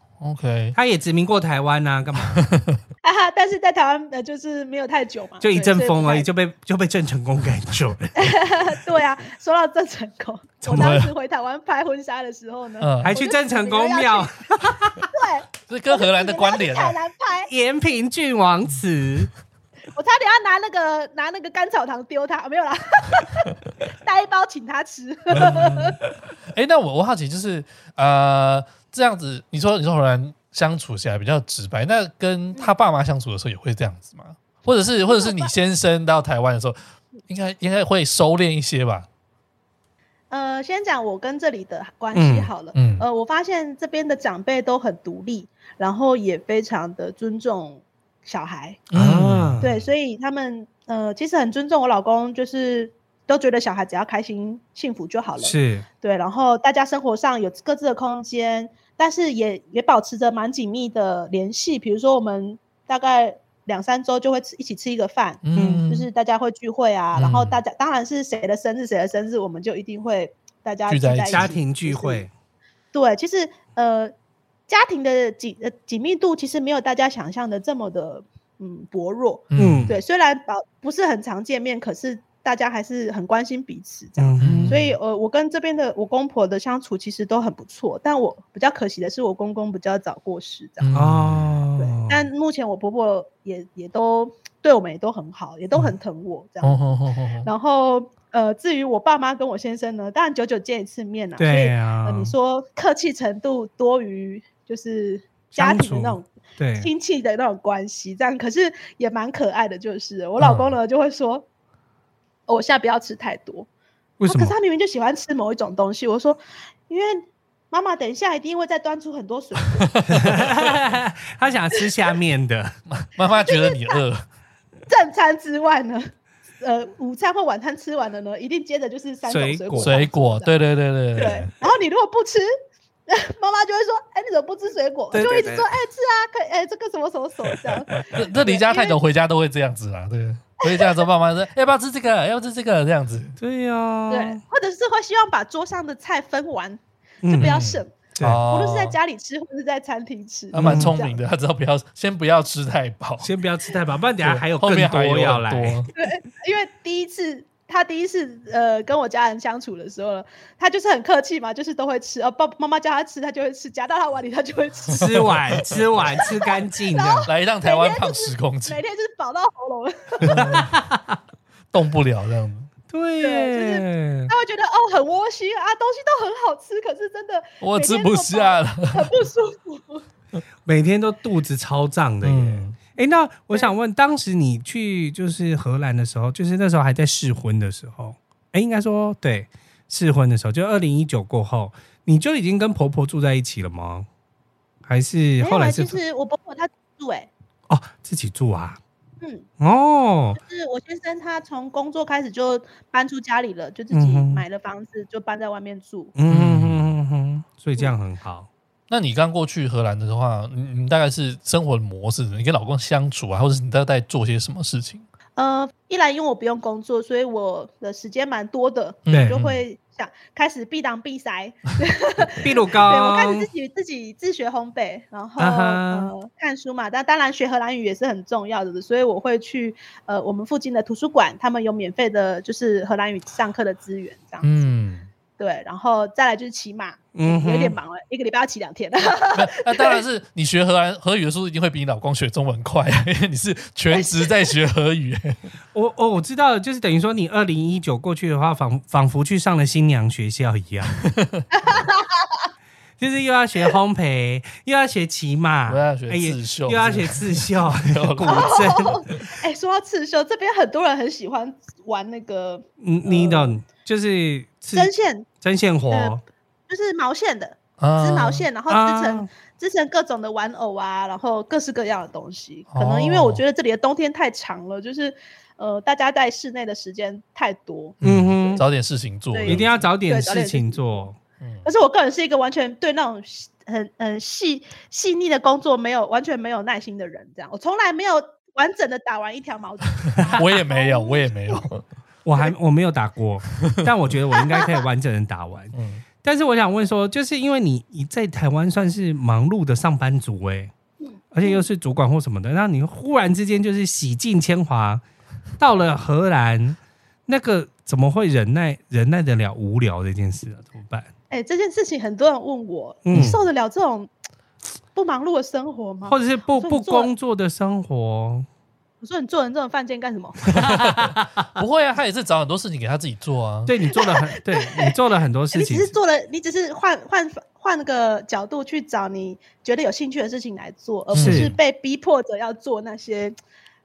，OK， 他也殖民过台湾啊，干嘛？ 哈哈，但是在台湾呃就是没有太久嘛， 就一阵风而已，就被就被郑成功赶走了。 对啊，说到郑成功，我当时回台湾拍婚纱的时候呢， 嗯、还去郑成功庙， 对， 这跟荷兰的关联啊。 台南拍延平郡王祠， 我差点要拿那个拿那个甘草糖丢他，没有啦，带一包请他吃。 哎、嗯欸，那我我好奇就是呃这样子，你说你说荷兰相处起来比较直白，那跟他爸妈相处的时候也会这样子吗？或者是或者是你先生到台湾的时候，应该应该会收敛一些吧？ 呃，先讲我跟这里的关系好了。嗯，呃，我发现这边的长辈都很独立，然后也非常的尊重小孩。嗯，对，所以他们呃其实很尊重我老公，就是都觉得小孩只要开心幸福就好了。 是， 对，然后大家生活上有各自的空间，但是也也保持着蛮紧密的联系。比如说我们大概两三周就会吃一起吃一个饭，嗯，就是大家会聚会啊，嗯，然后大家当然是谁的生日谁的生日，我们就一定会大家聚在一起， 家庭聚会。 对，其实呃家庭的紧呃紧密度其实没有大家想象的这么的嗯薄弱，嗯，对，虽然不是很常见面，可是大家还是很关心彼此这样，嗯，所以呃我跟这边的我公婆的相处其实都很不错，但我比较可惜的是我公公比较早过世这样，哦，对，但目前我婆婆也也都对我们也都很好，也都很疼我这样，嗯，然后呃至于我爸妈跟我先生呢，当然久久见一次面啊， 对啊， 所以呃你说客气程度多于就是家庭的那种亲戚的那种关系这样，可是也蛮可爱的，就是我老公呢，嗯，就会说哦，我现在不要吃太多。为什么？可是他明明就喜欢吃某一种东西。我说，因为妈妈等一下一定会再端出很多水果。 他想吃下面的， 妈妈觉得你饿。 正餐之外呢，呃，午餐或晚餐吃完了呢，一定接着就是三种水果。 水果，对对对对对。对，然后你如果不吃，妈妈就会说：“哎，你怎么不吃水果？”就一直说：“哎，吃啊，可哎，这个什么什么什么这样。” 这这离家太久，回家都会这样子啦，对。回家之后，爸妈说：“要不要吃这个？要不要吃这个？”这样子。 对呀，啊。 对，或者是会希望把桌上的菜分完，就不要剩。嗯，无论是在家里吃或是在餐厅吃。 他蛮聪明的，他知道不要先不要吃太饱， 先不要吃太饱，不然等一下还有更多要来。 对，因为第一次。他第一次呃跟我家人相处的时候，他就是很客气嘛，就是都会吃，哦，爸妈妈叫他吃，他就会吃，夹到他碗里他就会吃， 吃完吃完吃干净的， 来让台湾胖十公斤， 每天就是饱到喉咙了， 动不了这样子。 对，就是他会觉得哦很窝心啊，东西都很好吃，可是真的我吃不下了， 很不舒服， 每天都肚子超胀的耶。嗯，哎，那我想问，当时你去就是荷兰的时候，就是那时候还在试婚的时候，哎，应该说对，试婚的时候，就二零一九过后，你就已经跟婆婆住在一起了吗？还是后来是？ 其实我婆婆她住哎， 哦，自己住啊， 嗯， 哦， 就是我先生他从工作开始就搬出家里了，就自己买了房子，就搬在外面住， 嗯哼哼哼，所以这样很好。 那你刚过去荷兰的话，你你大概是生活的模式，你跟老公相处啊，或者是你大概做些什么事情？ 呃，一来因为我不用工作，所以我的时间蛮多的，我就会想开始避当避塞， 秘鲁糕， 对，我开始自己自己自学烘焙，然后、uh-huh. 呃看书嘛，但当然学荷兰语也是很重要的，所以我会去呃我们附近的图书馆，他们有免费的就是荷兰语上课的资源，这样子。嗯。对，然后再来就是骑马，嗯，有点忙了，一个礼拜要骑两天。 那当然是你学荷兰荷语的速度一定会比你老公学中文快，因为你是全职在学荷语。 我哦，我知道了，就是等于说你二零一九过去的话，仿仿佛去上了新娘学校一样。就是又要学烘焙，又要学骑马， 又要学刺绣， 又要学刺绣，古筝。 哎，说到刺绣，这边很多人很喜欢玩那个， 嗯，你懂，就是针线， 针线活， 呃，就是毛线的，织毛线，然后织成、啊、织成各种的玩偶啊，然后各式各样的东西。可能因为我觉得这里的冬天太长了，就是呃，大家在室内的时间太多， 嗯哼，找点事情做， 一定要找点事情做。 可是我个人是一个完全对那种很很细细腻的工作没有完全没有耐心的人，这样我从来没有完整的打完一条毛巾。 我也没有，我也没有， 我还我没有打过，但我觉得我应该可以完整的打完。嗯，但是我想问说，就是因为你你在台湾算是忙碌的上班族哎、欸嗯，而且又是主管或什么的，那你忽然之间就是洗尽铅华，到了荷兰，那个怎么会忍耐忍耐得了无聊这件事啊？怎么办？ 哎、欸，这件事情很多人问我，嗯、你受得了这种不忙碌的生活吗？ 或者是不不工作的生活？ 我说你做人这种犯贱干什么？ 不会啊，他也是找很多事情给他自己做啊。 对，你做了很，对你做了很多事情， 你只是做了，你只是换换换个角度去找你觉得有兴趣的事情来做，而不是被逼迫着要做那些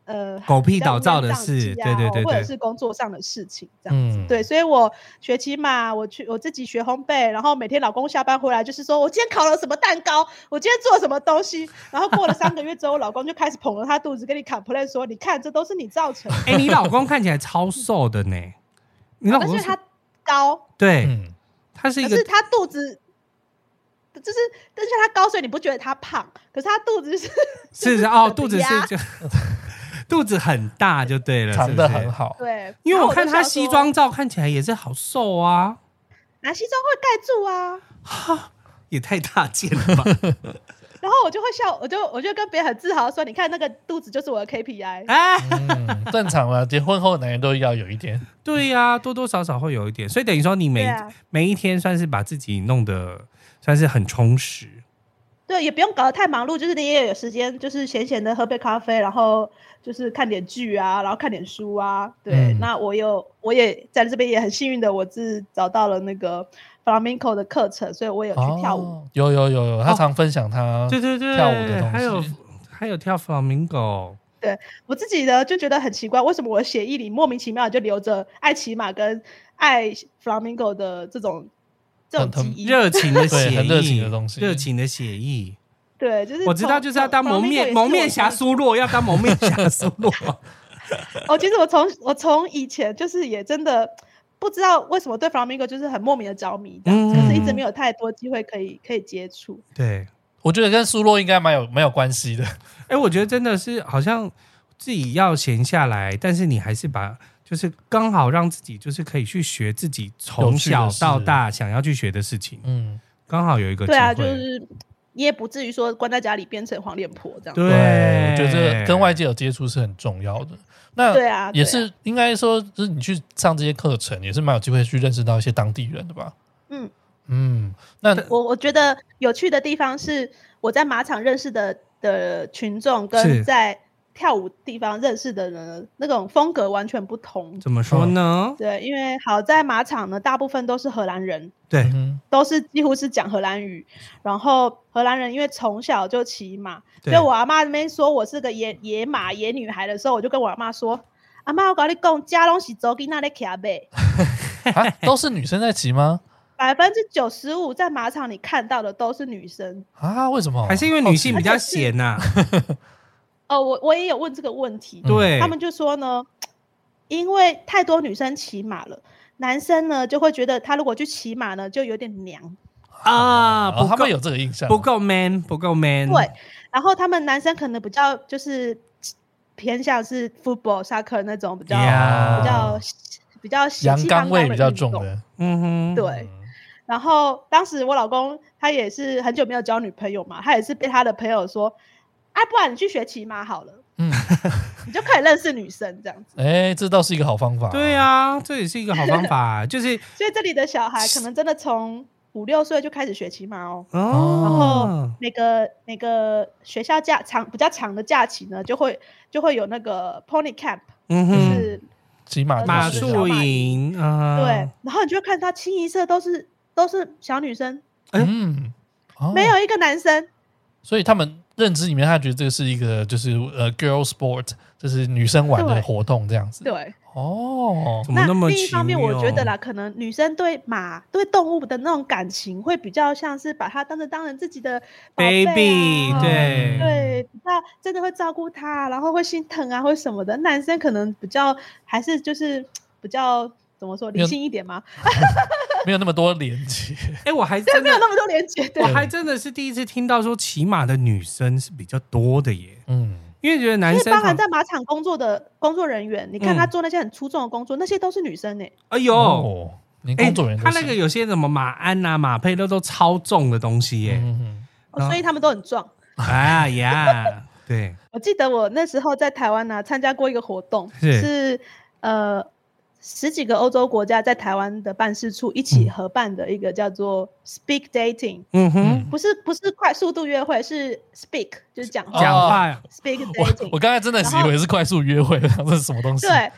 呃， 狗屁倒灶的事， 啊、 对对 对, 对， 或者是工作上的事情这样子。 嗯、 对，所以我学骑马，我去我自己学烘焙，然后每天老公下班回来就是说我今天烤了什么蛋糕，我今天做了什么东西，然后过了三个月之后，老公就开始捧着他肚子跟你 complain 说，你看这都是你造成的。 哎、欸，你老公看起来超瘦的呢，你老公是、 而且他高， 对， 嗯、 他是一个， 可是他肚子。就是，但是他高，所以你不觉得他胖，可是他肚子是是是哦，肚子是就肚子很大就对了， 长得很好。 对， 因为我看他西装照看起来也是好瘦啊， 拿西装会盖住啊， 哈，也太大件了吧。 然后我就会笑，我就我就跟别人很自豪说，你看那个肚子就是我的 K P I。 哎、 嗯，正常了，结婚后男人都要有一点。 对呀、啊，多多少少会有一点，所以等于说你每、啊、每一天算是把自己弄得算是很充实。 对，也不用搞得太忙碌，就是你也有时间，就是闲闲的喝杯咖啡，然后就是看点剧啊，然后看点书啊。对，嗯、那我有我也在这边也很幸运的，我是找到了那个 flamenco 的课程，所以我有去跳舞。 哦、有有有有，他常分享他对对对跳舞的东西， 还有还有跳 flamenco。 对，我自己呢就觉得很奇怪，为什么我的血液里莫名其妙就留着爱骑马跟爱 flamenco 的这种。这种热情的血液， 很热情的东西， 热情的血液。 对，就是我知道，就是要当蒙面蒙面侠苏洛，要当蒙面侠苏洛。 哦，其实我从我从以前就是也真的不知道为什么对 flamenco 就是很莫名的着迷，这样子，可、嗯、是一直没有太多机会可以可以接触。 对， 我觉得跟苏洛应该蛮有蛮有关系的。 哎、欸，我觉得真的是好像自己要闲下来，但是你还是把。就是刚好让自己就是可以去学自己从小到大想要去学的事情，嗯，刚好有一个机会。 对啊，就是你也不至于说关在家里变成黄脸婆这样。 对， 我觉得跟外界有接触是很重要的。那对啊， 也是应该说，就是你去上这些课程，也是蛮有机会去认识到一些当地人的吧？ 嗯嗯，那我我觉得有趣的地方是我在马场认识的的群众跟在。跳舞地方认识的人，那种风格完全不同。 怎么说呢？ 对，因为好在马场呢，大部分都是荷兰人， 对， 都是几乎是讲荷兰语。然后荷兰人因为从小就骑马，所以我阿嬷那边说我是个野野马野女孩的时候，我就跟我阿嬷说：“阿嬷，我跟你讲，家拢是走给那里骑马。” 啊，都是女生在骑吗？ 百分之九十五在马场你看到的都是女生啊？为什么？ 还是因为女性比较闲呐、啊？ 哦，我我也有问这个问题， 对， 他们就说呢，因为太多女生骑马了，男生呢就会觉得他如果去骑马呢，就有点娘啊， 哦、他们有这个印象， 不够 man， 不够 man。 对，然后他们男生可能比较就是偏向是 football、soccer 那种比较、yeah. 比较比较阳刚味比较重的， 嗯哼，对。然后当时我老公他也是很久没有交女朋友嘛，他也是被他的朋友说。啊，不然你去学骑马好了，嗯，你就可以认识女生这样子。 哎、欸，这倒是一个好方法。 对啊，这也是一个好方法，就是所以这里的小孩可能真的从五六岁就开始学骑马哦。哦，然后每个每个学校假长比较长的假期呢，就会就会有那个 pony camp， 嗯哼，就是骑马马术营啊。 对，然后你就会看到清一色都是都是小女生， 嗯， 哦、没有一个男生。 所以他们认知里面，他觉得这个是一个就是呃 girl sport， 就是女生玩的活动这样子。 对， 哦， 怎么那么另一方面，我觉得啦，可能女生对马、对动物的那种感情，会比较像是把它当成当成自己的宝贝、啊、 baby， 对对，比较真的会照顾它，然后会心疼啊，或什么的。男生可能比较还是就是比较。怎么说理性一点吗？ 没有那么多连接。 哎、欸，我还真的没有那么多连接。 我还真的是第一次听到说骑马的女生是比较多的耶。嗯，因为觉得男生， 包含在马场工作的工作人员，你看他做那些很出众的工作，嗯、那些都是女生哎。 哎呦， 哦、连工作人员、 欸，他那个有些什么马鞍啊、马配都都超重的东西耶。嗯哦、所以他们都很壮。 啊呀，对。 我记得我那时候在台湾呢、啊，参加过一个活动，是, 是呃。十几个欧洲国家在台湾的办事处一起合办的一个叫做 Speak Dating， 嗯哼，不是不是快速度约会，是 Speak 就是讲话讲话 Speak Dating 我。我刚才真的以为是快速约会，这是什么东西？ 对，然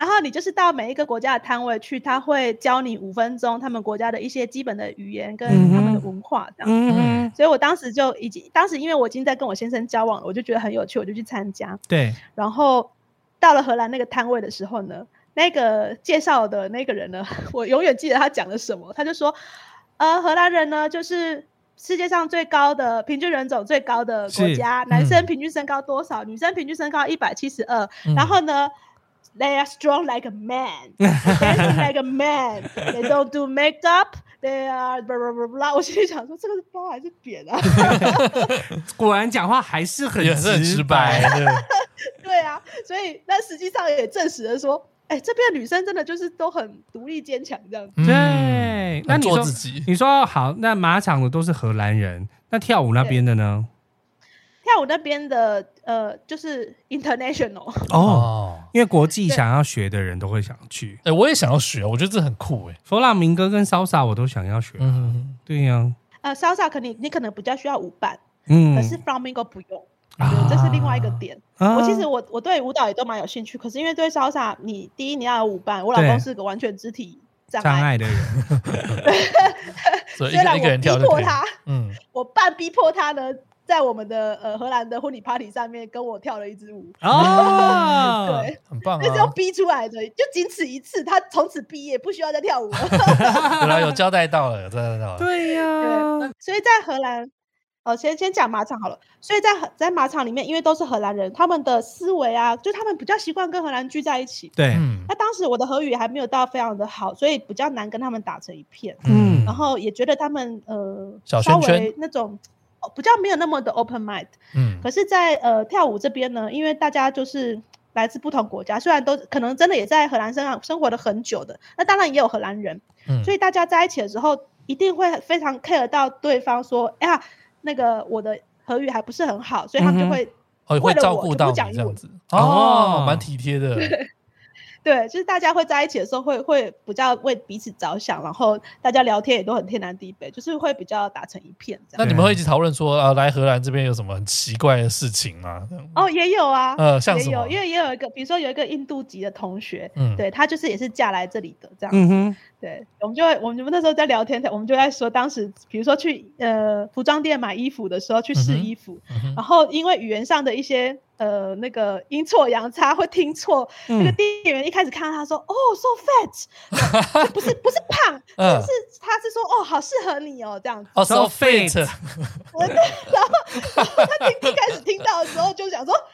然后你就是到每一个国家的摊位去，他会教你五分钟他们国家的一些基本的语言跟他们的文化这样子。嗯、所以我当时就已经，当时因为我已经在跟我先生交往了，我就觉得很有趣，我就去参加。 对， 然后到了荷兰那个摊位的时候呢，那个介绍的那个人呢，我永远记得他讲了什么，他就说，呃，荷兰人呢就是世界上最高的平均人种最高的国家，男生平均身高多少？嗯、女生平均身高一百七十二，然后呢？They are strong like a man, dancing like a man. They don't do makeup. They are blah blah blah blah. 我心里想说，这个是包还是扁啊？ 果然讲话还是很直白。 对啊，所以那实际上也证实了说，哎、欸，这边的女生真的就是都很独立坚强这样子。 对，嗯、那你说做自己， 你说好，那马场的都是荷兰人，那跳舞那边的呢？ 跳舞那边的呃，就是 international 哦，因为国际想要学的人都会想去。 哎、欸，我也想要学，我觉得这很酷哎。 佛朗明哥跟salsa我都想要学。嗯，对呀、啊。 呃 ，salsa 可能你可能比较需要舞伴，嗯，可是 flamenco 不用，啊、对，这是另外一个点。啊、我其实我我对舞蹈也都蛮有兴趣，可是因为对salsa，你第一你要有舞伴，我老公是个完全肢体障碍, 障碍的人， 所以一个一个人跳就可以。 我逼迫他，嗯，我半逼迫他呢。在我们的呃荷兰的婚礼 party 上面跟我跳了一支舞哦，对， 很棒、啊， 那是要逼出来的，就仅此一次，他从此毕业，不需要再跳舞了。 原来有交代到了，有交代到了。 对呀、啊， 对，所以在荷兰，哦，先先讲马场好了。所以在在马场里面，因为都是荷兰人，他们的思维啊，就他们比较习惯跟荷兰聚在一起。 对， 嗯、那当时我的荷语还没有到非常的好，所以比较难跟他们打成一片。嗯，然后也觉得他们呃小圈圈稍微那种。比较没有那么的 open mind， 嗯，可是在呃跳舞这边呢，因为大家就是来自不同国家，虽然都可能真的也在荷兰生生活了很久的，那当然也有荷兰人，嗯，所以大家在一起的时候一定会非常 care 到对方说，哎呀，那个我的荷语还不是很好，所以他们就会、 嗯、会照顾到你这样子，哦，蛮体贴的。 对，就是大家会在一起的时候会会比较为彼此着想，然后大家聊天也都很天南地北，就是会比较打成一片这样。 那你们会一起讨论说啊，来荷兰这边有什么很奇怪的事情吗？ 哦，也有啊， 呃，像什么？ 也有，因为也有一个，比如说有一个印度籍的同学，嗯，对他就是也是嫁来这里的这样子。嗯哼，对，我们就会我们那时候在聊天，我们就在说当时比如说去呃服装店买衣服的时候去试衣服，嗯、然后因为语言上的一些。呃，那个阴错阳差会听错、嗯，那个店员一开始看到他说，哦 ，so fat， 不是不是胖，嗯、是他是说，哦，好适合你哦，这样子。 哦 ，so fat。 然后，然后他听一开始听到的时候就想说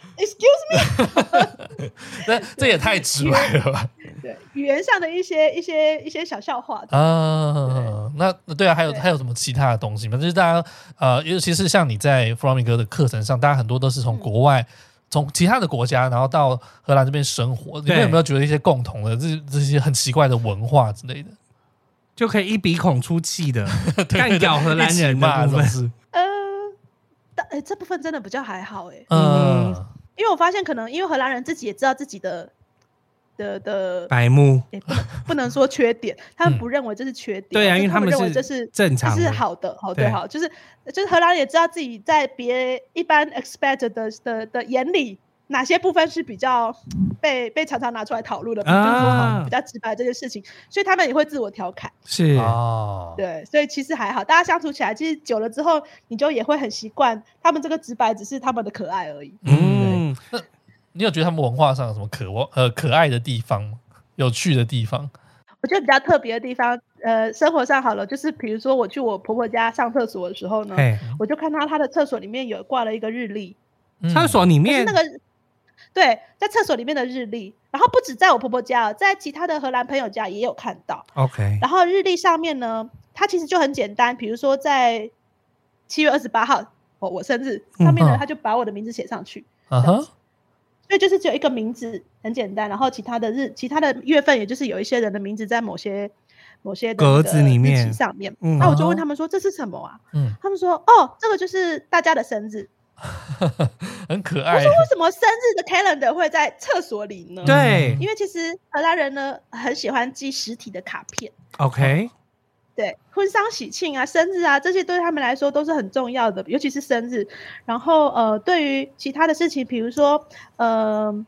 ，excuse me， 这这也太直白了吧？ 对，语言上的一些一些一些小笑话啊。那对啊，还有还有什么其他的东西吗？就是大家呃，尤其是像你在弗朗明哥的课程上，大家很多都是从国外。嗯从其他的国家，然后到荷兰这边生活，你们有没有觉得一些共同的这这些很奇怪的文化之类的， 就可以一鼻孔出气的干掉荷兰人嘛？是不是？ 呃，欸、这部分真的比较还好哎、欸，嗯，因为我发现可能因为荷兰人自己也知道自己的的的白目， 欸、不能不能说缺点，他们不认为这是缺点，嗯、 对啊，因为他们认为这是正常， 这是好的，好对好，就是就是荷兰人也知道自己在别一般 expat 的的的眼里。哪些部分是比较被被常常拿出来讨论的，比如说好比较直白这件事情，所以他们也会自我调侃。 是哦， 对，所以其实还好，大家相处起来，其实久了之后，你就也会很习惯，他们这个直白只是他们的可爱而已。 嗯，那你有觉得他们文化上有什么可望呃可爱的地方吗？有趣的地方？ 我觉得比较特别的地方，呃，生活上好了，就是比如说我去我婆婆家上厕所的时候呢，我就看到她的厕所里面有挂了一个日历， 厕所里面那个。对，在厕所里面的日历，然后不止在我婆婆家，在其他的荷兰朋友家也有看到。 OK， 然后日历上面呢，它其实就很简单，比如说在七月二十八号，哦，我生日上面呢，他就把我的名字写上去。嗯哼，所以就是只有一个名字，很简单，然后其他的日、其他的月份，也就是有一些人的名字在某些某些格子里面日期上面。嗯，那我就问他们说这是什么啊？嗯，他们说哦，这个就是大家的生日。 很可爱。 我说为什么生日的 calendar 会在厕所里呢？ 对， 因为其实荷兰人呢很喜欢寄实体的卡片。 OK， 对，婚丧喜庆啊、生日啊，这些对他们来说都是很重要的，尤其是生日。然后呃，对于其他的事情，比如说呃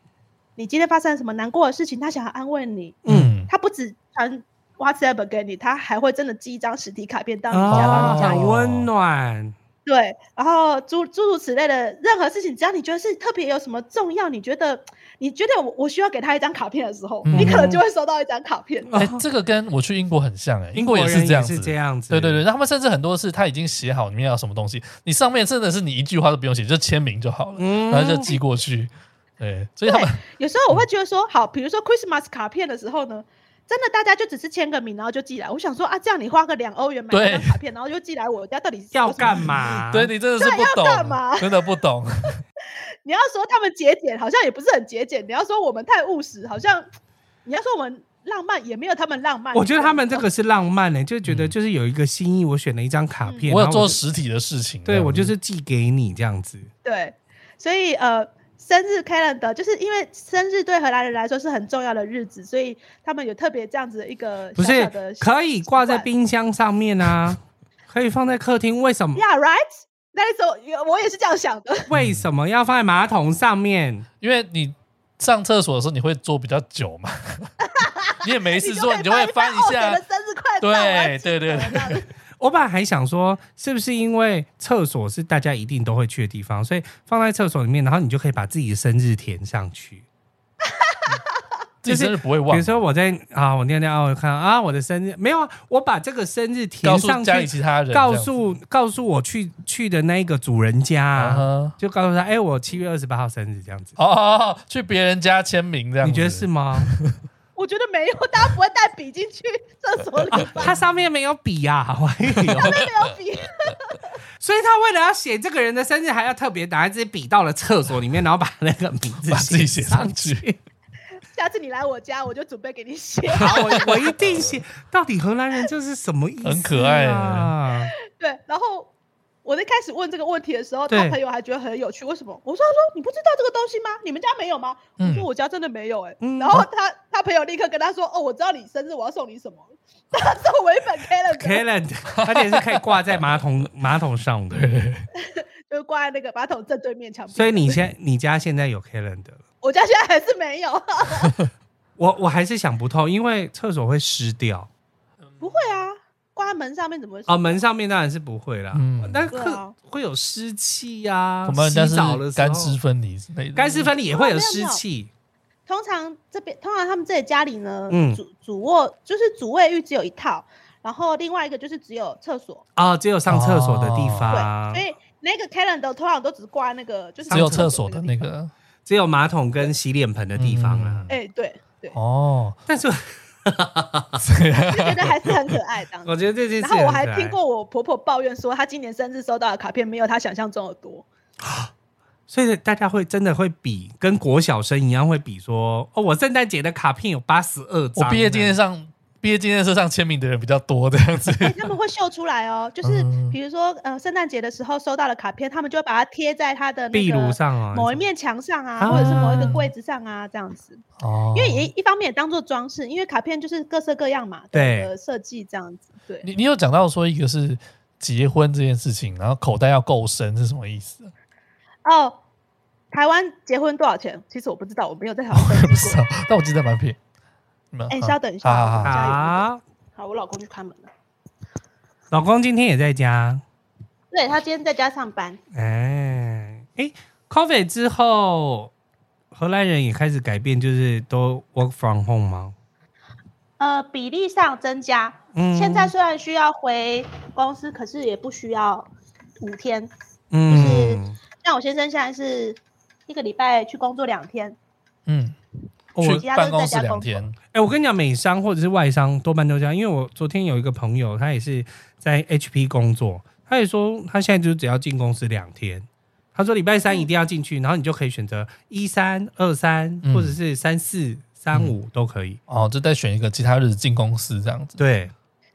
你今天发生什么难过的事情，他想要安慰你，嗯，他不只传 WhatsApp 给你，他还会真的寄一张实体卡片到你家帮你加油， 温暖。 对，然后诸诸如此类的任何事情，只要你觉得是特别有什么重要，你觉得你觉得我我需要给他一张卡片的时候，嗯、你可能就会收到一张卡片。 哎、欸，这个跟我去英国很像哎、欸，英国也是这样子， 是这样子。 对对对，他们甚至很多是他已经写好里面要什么东西，你上面真的是你一句话都不用写，就签名就好了，嗯、然后就寄过去。对，所以他们有时候我会觉得说，好，比如说 Christmas 卡片的时候呢。真的，大家就只是签个名，然后就寄来。我想说啊，这样你花个两欧元买一张卡片，然后就寄来我家，到底要干嘛？ 对你真的是不懂， 要干嘛？ 真的不懂。 你要说他们节俭，好像也不是很节俭；你要说我们太务实，好像你要说我们浪漫，也没有他们浪漫。 我觉得他们这个是浪漫呢、欸，就觉得就是有一个心意，我选了一张卡片， 嗯、我有做实体的事情， 对我就是寄给你这样子。 对，所以呃。生日 calendar 就是因为生日对荷兰人来说是很重要的日子，所以他们有特别这样子的一个小小的， 不是可以挂在冰箱上面啊，可以放在客厅，为什么 ？Yeah, right. That is, 我也是这样想的。 为什么要放在马桶上面？ 因为你上厕所的时候你会坐比较久嘛，你也没事做，你就会翻一下。 我的生日快乐！对对对对。 我本来还想说，是不是因为厕所是大家一定都会去的地方，所以放在厕所里面，然后你就可以把自己的生日填上去。 自己生日不会忘。 比如说我在啊，我尿尿，我看啊，我的生日没有啊，我把这个生日填上去， 告诉家里其他人， 告诉告诉我去去的那一个主人家、啊 uh-huh. 就告诉他，哎、欸，我七月二十八号生日这样子。 哦哦哦，去别人家签名这样子， 你觉得是吗？ 我觉得没有，大家不会带笔进去厕所里。 它上面没有笔啊，我还以为上面没有笔。 所以他为了要写这个人的生日，还要特别拿一支笔到了厕所里面，然后把那个名字把自己写上去。 下次你来我家，我就准备给你写。 好，我我一定写。到底荷兰人这是什么意思、啊？ 很可爱啊。 对，然后。我在开始问这个问题的时候，他朋友还觉得很有趣。为什么？我说：“他说你不知道这个东西吗？你们家没有吗？”嗯、我说：“我家真的没有。”哎，然后他他朋友立刻跟他说：“哦，我知道你生日，我要送你什么？他送我一本 calendar， 而且是可以挂在马桶马桶上的， 就是挂在那个马桶正对面墙壁。” 所以你现你家现在有 calendar 了？ 我家现在还是没有。 我我还是想不透，因为厕所会湿掉。 不会啊。挂在门上面怎么会？ 哦，门上面当然是不会啦，嗯，但是会有湿气呀。 我们家是干湿分离之类的， 干湿分离也会有湿气。 通常这边，通常他们这里家里呢，嗯、主主卧就是主卫浴只有一套，然后另外一个就是只有厕所哦，只有上厕所的地方。 对，所以那个 calendar 通常都只挂那个，就是只有厕所的那个， 只有马桶跟洗脸盆的地方啊。 哎、嗯欸，对对。 哦， 但是。就觉得还是很可爱的。 我觉得这件事， 然后我还听过我婆婆抱怨说，她今年生日收到的卡片没有她想象中的多。 所以大家会真的会比跟国小生一样，会比说，哦，我圣诞节的卡片有八十二张， 我毕业纪念上。毕业纪念册上签名的人比较多，这样子、 欸。他们会秀出来哦，就是比如说，呃，圣诞节的时候收到的卡片，他们就会把它贴在他的壁炉上啊， 某一面墙上啊，或者是某一个柜子上啊，这样子。哦。因为也一方面也当做装饰，因为卡片就是各色各样嘛，对，设计这样子。对。 你你有讲到说一个是结婚这件事情，然后口袋要够深是什么意思？ 哦，台湾结婚多少钱？其实我不知道，我没有在台湾登记过， 但我记得蛮便宜。 哎、欸，稍等一下， 好， 好，好，我老公去开门了。 老公今天也在家， 对，他今天在家上班。 哎，哎 ，COVID 之后，荷兰人也开始改变，就是都 work from home 吗？ 呃，比例上增加。嗯，现在虽然需要回公司，可是也不需要五天。嗯，就是像我先生现在是一个礼拜去工作两天。 嗯。去办公室两天， 哎、欸，我跟你讲，美商或者是外商多半都这样。因为我昨天有一个朋友，他也是在 H P 工作，他也说他现在就只要进公司两天。他说礼拜三一定要进去，嗯、然后你就可以选择一三、二三，或者是三四、三五都可以。 哦，就再选一个其他日子进公司这样子。 对，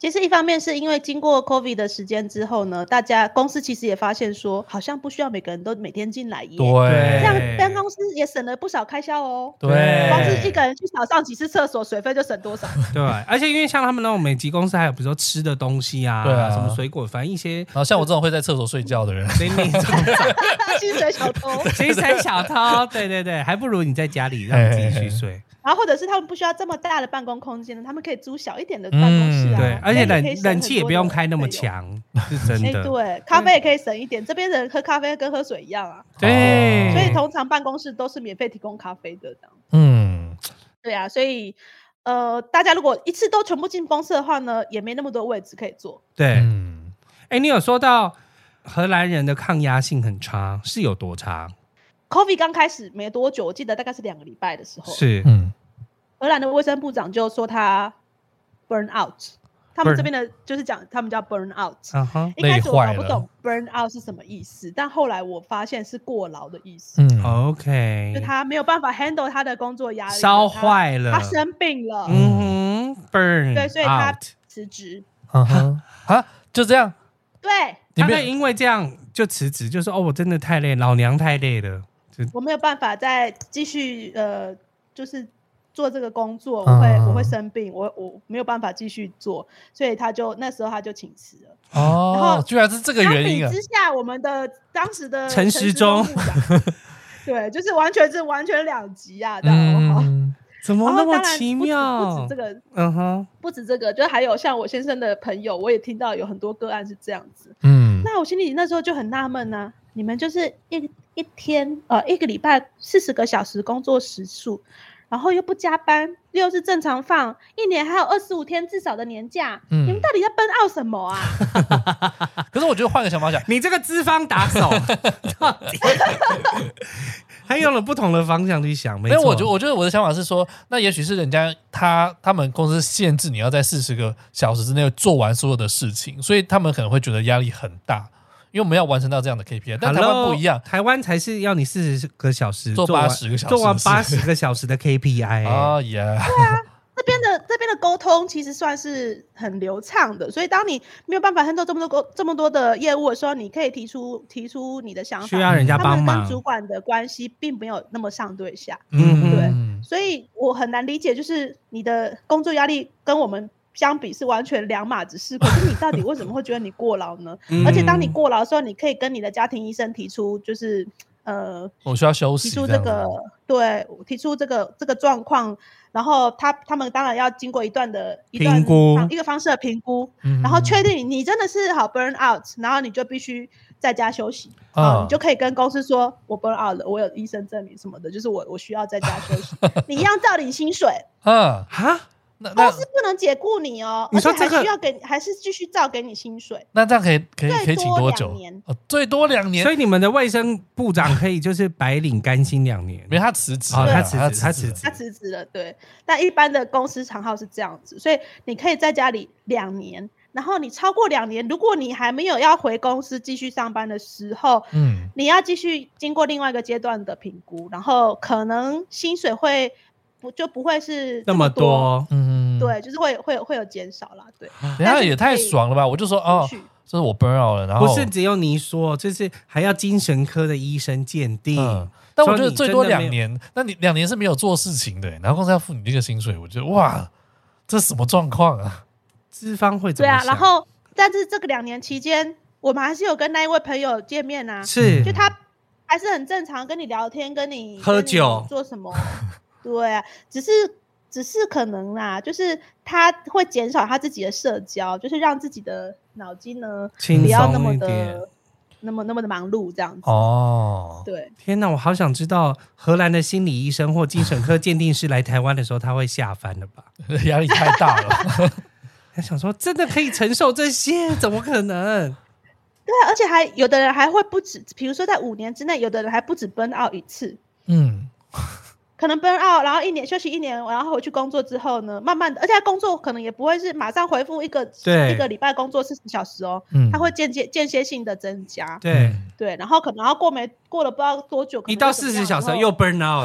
其实一方面是因为经过 COVID 的时间之后呢，大家公司其实也发现说，好像不需要每个人都每天进来耶， 对， 这样办公室也省了不少开销哦。 对， 光是一个人去少上几次厕所，水费就省多少？对， 而且因为像他们那种美籍公司，还有比如说吃的东西啊，对啊，什么水果，反正一些， 然后像我这种会在厕所睡觉的人， 所以你薪水小偷， 薪水小偷，对对对，还不如你在家里让你自己去睡。 然后或者是他们不需要这么大的办公空间，他们可以租小一点的办公室啊， 嗯、对，而且冷冷气也不用开那么强，是真的、 欸。对，咖啡也可以省一点，这边人喝咖啡跟喝水一样啊。 对， 所以通常办公室都是免费提供咖啡的，这样。 嗯， 对啊，所以呃，大家如果一次都全部进公司的话呢，也没那么多位置可以坐。 对，嗯，哎、欸，你有说到荷兰人的抗压性很差，是有多差？ COVID 刚开始没多久，我记得大概是两个礼拜的时候， 是， 嗯， 荷兰的卫生部长就说他 burn out， 他们这边的就是讲他们叫 burn out，、uh-huh. 一开始我搞不懂 burn out 是什么意思，但后来我发现是过劳的意思。 嗯 ，OK， 就他没有办法 handle 他的工作压力， 烧坏了， 他生病了， 嗯哼 ，burn， 对，所以他辞职。 嗯哼，啊，就这样？ 对， 他会因为这样就辞职，就说哦，我真的太累，老娘太累了。 我没有办法再继续呃，就是做这个工作，我会、嗯、我会生病，我我没有办法继续做，所以他就那时候他就请辞了。 哦，然后居然是这个原因啊！ 相比之下，我们的当时的陈时中， 对，就是完全是完全两极啊，这样好不好？ 嗯，怎么那么奇妙？ 不止这个， 嗯哼， 不止这个，就还有像我先生的朋友，我也听到有很多个案是这样子。 嗯， 那我心里那时候就很纳闷呢，你们就是一一天呃一个礼拜四十个小时工作时数，然后又不加班，又是正常放，一年还有二十五天至少的年假，嗯、你们到底在奔傲什么啊？ 可是我觉得换个想法想， 你这个资方打手，到底他用了不同的方向去想，没错。 因为我觉得，我觉得我的想法是说，那也许是人家他他们公司限制你要在四十个小时之内做完所有的事情，所以他们可能会觉得压力很大。因为我们要完成到这样的 K P I， 但台湾不一样， 台湾才是要你四十个小时做八十个小时， 做完八十个小时的 K P I。 哦耶！ 对啊，这边的这边的沟通其实算是很流畅的，所以当你没有办法 handle 这么多这么多的业务的时候，你可以提出提出你的想法， 需要人家帮忙。他们跟主管的关系并没有那么上对下， 嗯， 对，所以我很难理解，就是你的工作压力跟我们相比是完全两码子事，可是你到底为什么会觉得你过劳呢？嗯、而且当你过劳的时候，你可以跟你的家庭医生提出，就是呃， 我需要休息， 提出这个对，提出这个这个状况，然后他他们当然要经过一段的一段评估一个方式的评估，嗯、然后确定你真的是好 burn out， 然后你就必须在家休息，嗯啊、你就可以跟公司说，我 burn out 了，我有医生证明什么的，就是我我需要在家休息，你一样照领薪水， 嗯哈。 公司不能解雇你哦， 你说、 这个、而且还需要给，还是继续照给你薪水。 那这样可以可以可以请多久？ 最多两年、 哦，最多两年。 所以你们的卫生部长可以就是白领干薪两年， 因为他辞职、 哦，他辞职， 他辞职， 他辞职了。对，但一般的公司行号是这样子，所以你可以在家里两年，然后你超过两年，如果你还没有要回公司继续上班的时候，嗯，你要继续经过另外一个阶段的评估，然后可能薪水会。不就不会是那么多， 嗯，对，就是会会会有减少啦，对。 等下也太爽了吧！我就说哦，这是我 burn out 了，然后不是只有你说，就是还要精神科的医生鉴定。 嗯，但我觉得最多两年，那你两年是没有做事情的，然后公司要付你这个薪水，我觉得哇，这是什么状况啊？ 资方会怎么想？ 对啊，然后但是这个两年期间，我们还是有跟那一位朋友见面啊， 是， 就他还是很正常跟你聊天，跟你喝酒， 你做什么。对啊，只是只是可能啦，就是他会减少他自己的社交，就是让自己的脑筋呢不要那么的那么那么的忙碌这样子。 哦， 对， 天哪，我好想知道荷兰的心理医生或精神科鉴定师来台湾的时候，他会吓翻了吧？ 压力太大了。 他想说，真的可以承受这些？怎么可能？ 对啊，而且还有的人还会不止，比如说在五年之内，有的人还不止 burn out 一次。嗯。可能 burn out， 然后一年休息一年，然后回去工作之后呢，慢慢的，而且他工作可能也不会是马上回复一个一个礼拜工作四十小时哦，嗯，他会间接间歇性的增加， 对对，然后可能要过没过了不知道多久， 一到四十小时又 burn out 的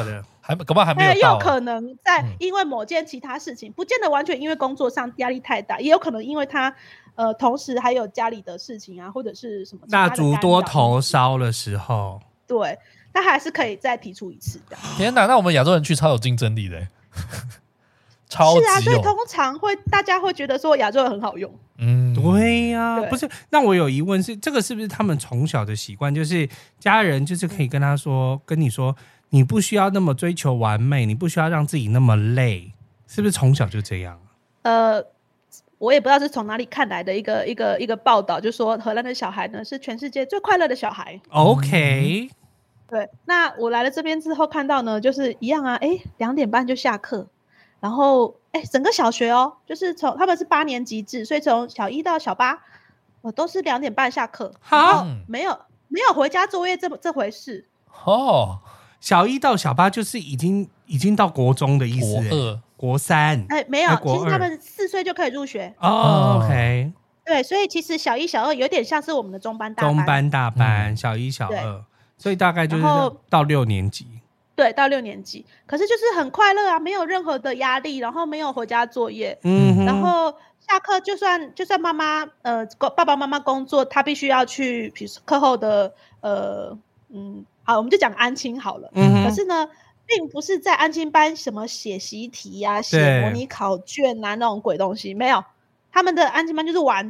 还搞不好还没有到、啊， 也有可能在因为某件其他事情，嗯、不见得完全因为工作上压力太大，也有可能因为他呃同时还有家里的事情啊，或者是什么蜡烛多头烧的时候， 对，他还是可以再提出一次的。 天哪，那我们亚洲人去超有竞争力的。超级是啊，所以通常会大家会觉得说亚洲人很好用。 嗯，对呀、啊，不是。那我有疑问是，这个是不是他们从小的习惯？就是家人就是可以跟他说，跟你说，你不需要那么追求完美，你不需要让自己那么累，是不是从小就这样？ 呃，我也不知道是从哪里看来的一个一个一个报道，就说荷兰的小孩呢是全世界最快乐的小孩。 OK，、嗯、 对。那我来了这边之后看到呢，就是一样啊，哎，两点半就下课。然后，哎，整个小学哦，就是从他们是八年级制，所以从小一到小八，我都是两点半下课，好，没有没有回家作业这这回事哦。 小一到小八就是已经已经到国中的意思， 国二、 国三， 哎，没有，其实他们四岁就可以入学哦。OK， 对，所以其实小一、小二有点像是我们的中班大班， 中班大班，嗯、小一、小二，所以大概就是到六年级。 对，到六年级，可是就是很快乐啊，没有任何的压力，然后没有回家作业， 嗯， 然后下课就算就算妈妈呃爸爸妈妈工作，他必须要去，比如说课后的呃嗯，好，我们就讲安亲好了， 嗯， 可是呢，并不是在安亲班什么写习题啊、写模拟考卷啊那种鬼东西，没有，他们的安亲班就是玩，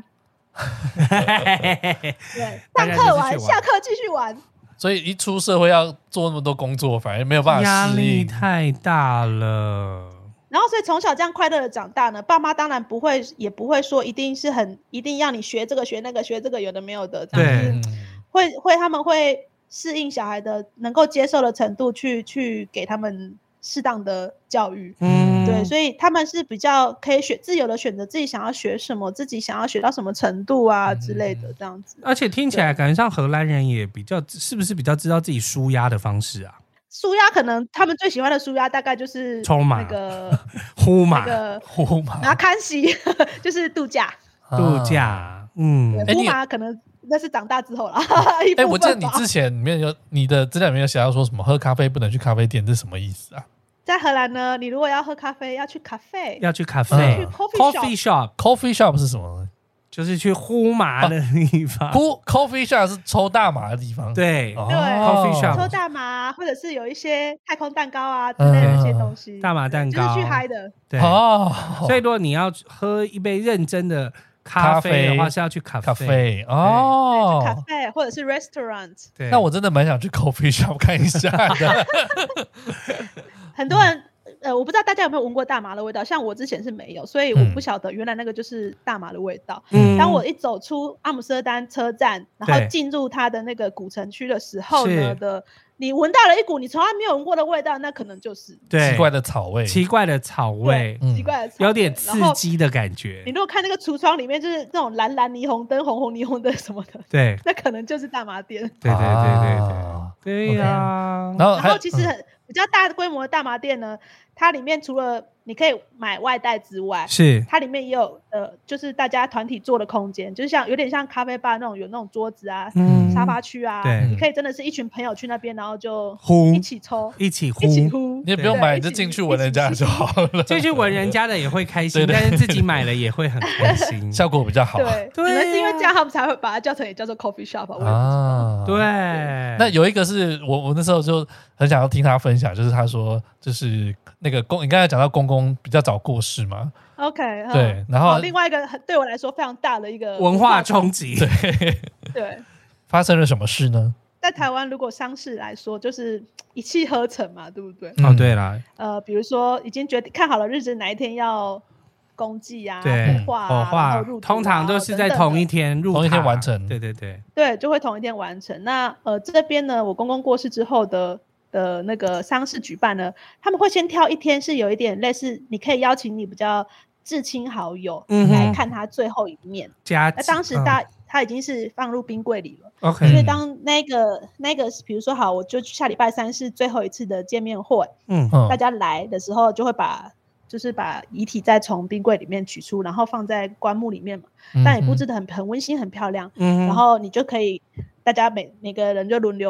对，上课玩，下课继续玩。 所以一出社会要做那么多工作，反而没有办法适应， 压力太大了。 然后所以从小这样快乐的长大呢，爸妈当然不会也不会说一定是很一定要你学这个学那个学这个有的没有的，这样子会会他们会适应小孩的能够接受的程度去去给他们适当的教育， 嗯， 对，所以他们是比较可以选自由的选择自己想要学什么，自己想要学到什么程度啊之类的这样子。 而且听起来感觉上荷兰人也比较是不是比较知道自己抒压的方式啊？ 抒压可能他们最喜欢的抒压大概就是抽马那个呼马、 那个呼马， 然后看戏就是度假， 度假，嗯， 呼马可能那是长大之后啦。 哎，我记得你之前里面有你的资料里面有写到说什么喝咖啡不能去咖啡店，这是什么意思啊？ 在荷兰呢，你如果要喝咖啡，要去咖啡， 要去咖啡， 去 coffee shop。coffee shop 是什么？ 就是去呼麻的地方。 呼 coffee shop 是抽大麻的地方。 对， 对 ，coffee shop 抽大麻，或者是有一些太空蛋糕啊之类的一些东西。 大麻蛋糕就是去嗨的。 对哦，所以如果你要喝一杯认真的咖啡的话，是要去咖啡哦， 去咖啡或者是 restaurant。 对，那我真的蛮想去 coffee shop 看一下的。 很多人，呃，我不知道大家有没有闻过大麻的味道，像我之前是没有，所以我不晓得原来那个就是大麻的味道。嗯，当我一走出阿姆斯特丹车站，然后进入它的那个古城区的时候呢的，你闻到了一股你从来没有闻过的味道，那可能就是奇怪的草味， 奇怪的草味， 奇怪的草味， 有点刺激的感觉。 你如果看那个橱窗里面就是那种蓝蓝霓虹灯、红红霓虹灯什么的， 对， 那可能就是大麻店。 对对对对对，对呀。 然后，然后其实很比较大规模的大麻店呢，它里面除了你可以买外带之外， 是它里面也有呃，就是大家团体坐的空间，就是像有点像咖啡吧那种有那种桌子啊、嗯、沙发区啊， 对， 你可以真的是一群朋友去那边，然后就呼一起抽， 一起呼， 一起呼， 你也不用买，你就进去闻人家就好了。 进去闻人家的也会开心，但是自己买了也会很开心， 效果比较好。 对，可能是因为这样他们才会把它叫成也叫做 coffee shop 啊。 对， 那有一个是我我那时候就很想要听他分享，就是他说就是那个公，你刚才讲到公公比较早过世嘛 ，OK， 对，然后另外一个对我来说非常大的一个文化冲击， 对对， 发生了什么事呢？ 在台湾，如果丧事来说，就是一气呵成嘛，对不对？ 哦，对啦， 呃，比如说已经决定看好了日子，哪一天要公祭啊、 火化啊、 火化， 然后入土啊， 通常都是在同一天入， 同一天完成。 对对对， 对，就会同一天完成。那呃这边呢，我公公过世之后的的那个丧事举办呢，他们会先挑一天是有一点类似，你可以邀请你比较至亲好友、嗯、来看他最后一面。那当时大、嗯、他已经是放入冰柜里了。 OK， 所以当那个那个，比如说好，我就下礼拜三是最后一次的见面会，嗯，大家来的时候就会把就是把遗体再从冰柜里面取出，然后放在棺木里面嘛，嗯、但也布置得很很温馨很漂亮，嗯，然后你就可以大家每每个人就轮流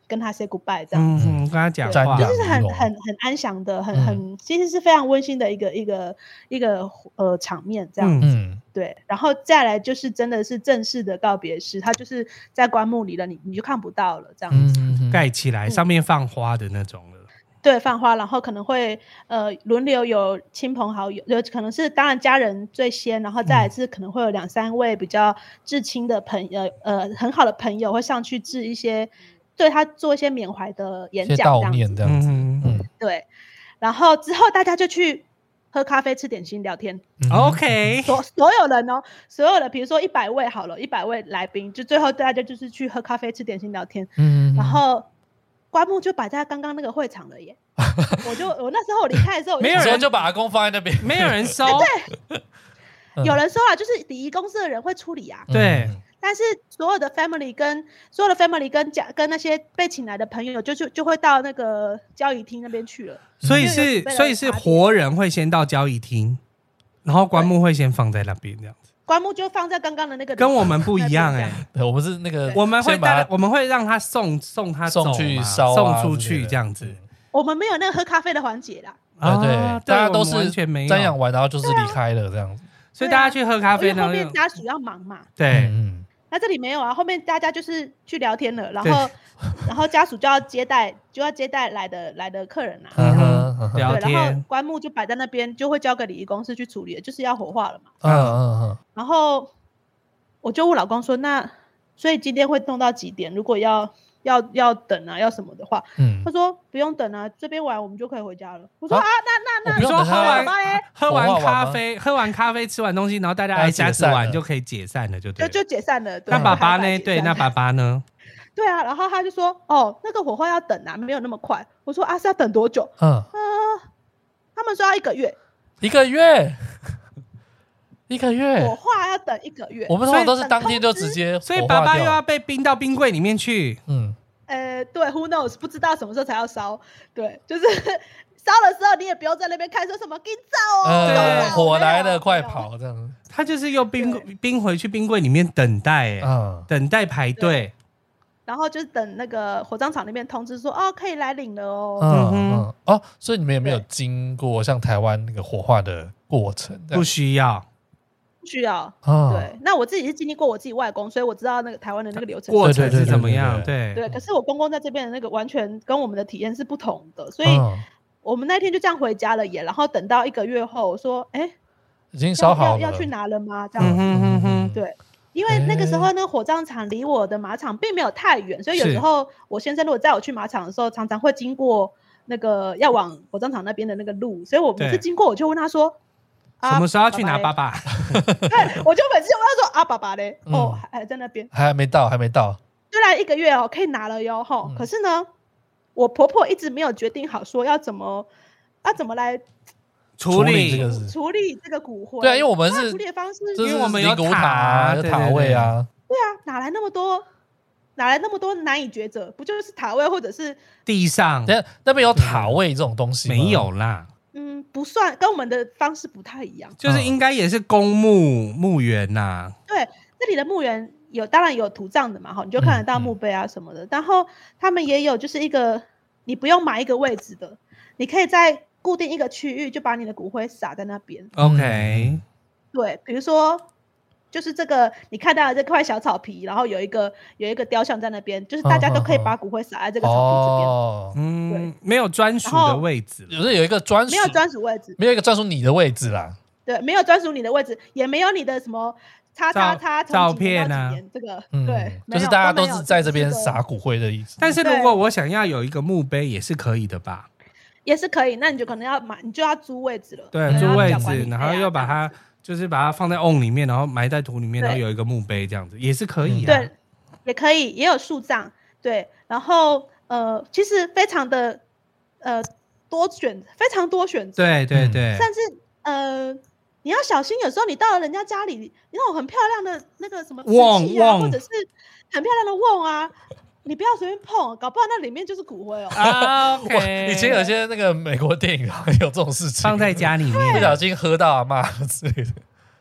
跟他 say goodbye 这样子， 嗯，跟他讲话， 就是很很很安详的，很很、嗯、其实是非常温馨的一个一个一个呃场面这样子、嗯，对，然后再来就是真的是正式的告别式，他就是在棺木里了，你你就看不到了这样子， 嗯、盖起来、嗯，上面放花的那种了。 对，放花，然后可能会呃轮流有亲朋好友，有可能是当然家人最先，然后再来是可能会有两三位比较至亲的朋友，呃很好的朋友会上去致一些对他做一些缅怀的演讲， 悼念这样子，嗯嗯，对，然后之后大家就去喝咖啡、吃点心、聊天。 OK， 所所有人哦，所有的比如说一百位好了，一百位来宾，就最后大家就是去喝咖啡、吃点心、聊天，嗯，然后。棺木就摆在刚刚那个会场了耶，我就我那时候我离开的时候， 没有人就把阿公放在那边， 没有人收， 对，有人收啊，就是礼仪公司的人会处理啊， 对， 但是所有的 family 跟所有的 family 跟家跟那些被请来的朋友就就就会到那个交易厅那边去了， 所以是所以是活人会先到交易厅，然后棺木会先放在那边这样。 棺木就放在刚刚的那个， 跟我们不一样哎、 欸，我们是那个， 我们会带，我们会让他送送他送去烧、啊， 送出去这样子。 我们没有那个喝咖啡的环节啦。 啊，对，大家都是瞻仰完，然后就是离开了这样子。 所以大家去喝咖啡呢， 后面家属要忙嘛。 对， 嗯， 那这里没有啊，后面大家就是去聊天了，然后然后家属就要接待，就要接待来的来的客人啦、啊。 嗯、聊天， 然后棺木就摆在那边，就会交给礼仪公司去处理了，就是要火化了嘛。 嗯嗯嗯， 然后。我就问老公说，那所以今天会弄到几点？如果要要要等啊，要什么的话，嗯，他说不用等啊，这边玩我们就可以回家了。我说啊，啊那那那， 你说喝完喝完咖啡，喝完咖啡吃完东西，然后大家挨家子玩就可以解散了，就对了， 就就解散了。 那爸爸呢？对，那爸爸呢？ 对啊，然后他就说，哦，那个火化要等啊，没有那么快。我说啊，是要等多久？嗯，呃，他们说要一个月， 一个月。一个月， 火化要等一个月。 我们通常都是当天就直接火化掉， 所以爸爸又要被冰到冰柜里面去。 嗯，呃，对 ，Who knows？ 不知道什么时候才要烧。对，就是烧的时候你也不用在那边看说什么跟照哦， 呃、火来了快跑这样。 他就是又冰冰回去冰柜里面等待，哎、嗯，等待排队。 然后就是等那个火葬场那边通知说，哦，可以来领了哦。 嗯嗯哦，所以你们有没有经过像台湾那个火化的过程？ 不需要。 不需要、哦，对，那我自己是经历过我自己外公，所以我知道那个台湾的那个流程过程是怎么样，对对。可是我公公在这边的那个完全跟我们的体验是不同的，所以我们那天就这样回家了也，然后等到一个月后，我说，哎、欸， 已经烧好了， 要要去拿了吗？这样子，嗯哼哼对，因为那个时候呢，火葬场离我的马场并没有太远，所以有时候我先生如果载我去马场的时候，常常会经过那个要往火葬场那边的那个路，所以我每次经过我就问他说。 什么时候要去拿爸爸？ 对，我就每次我要说啊，爸爸嘞，嗯、哦，还在那边， 还没到，还没到。 虽然一个月哦，可以拿了哟，吼、嗯，可是呢，我婆婆一直没有决定好，说要怎么，要怎么来处理这个处理这个骨灰。 对啊，因为我们是处理的方式， 因为我们有塔，有塔位啊。 对啊，哪来那么多？哪来那么多难以抉择？不就是塔位或者是地上？ 那那边有塔位这种东西吗？ 没有啦。 嗯，不算，跟我们的方式不太一样， 就是应该也是公墓墓园呐、啊。 对，这里的墓园有，当然有土葬的嘛，哈，你就看得到墓碑啊什么的。嗯嗯、然后他们也有，就是一个你不用买一个位置的，你可以在固定一个区域就把你的骨灰撒在那边。 OK， 对，比如说。就是这个，你看到的这块小草皮，然后有一个有一个雕像在那边，就是大家都可以把骨灰撒在这个草皮这边。哦， 嗯，没有专属的位置， 就是有一个专属， 没有专属位置， 没有一个专属你的位置啦。 对，没有专属你的位置，也没有你的什么叉叉叉照片啊， 这个、嗯、对， 就是大家都是在这边撒骨灰的意思。 但是如果我想要有一个墓碑，也是可以的吧？ 也是可以，那你就可能要买，你就要租位置了。 对，租位置，然后又把它。就是把它放在瓮里面，然后埋在土里面，然后有一个墓碑这样子，也是可以啊。 对，也可以，也有树葬。对，然后呃，其实非常的呃多选，非常多选择。 对对对。 甚至呃，你要小心，有时候你到了人家家里，那种很漂亮的那个什么瓷器啊，或者是很漂亮的瓮啊。你不要随便碰，搞不好那里面就是骨灰哦。 啊 ，OK。 以前有些那个美国电影有这种事情， 放在家里面， 不小心喝到阿嬷之类的。 对对，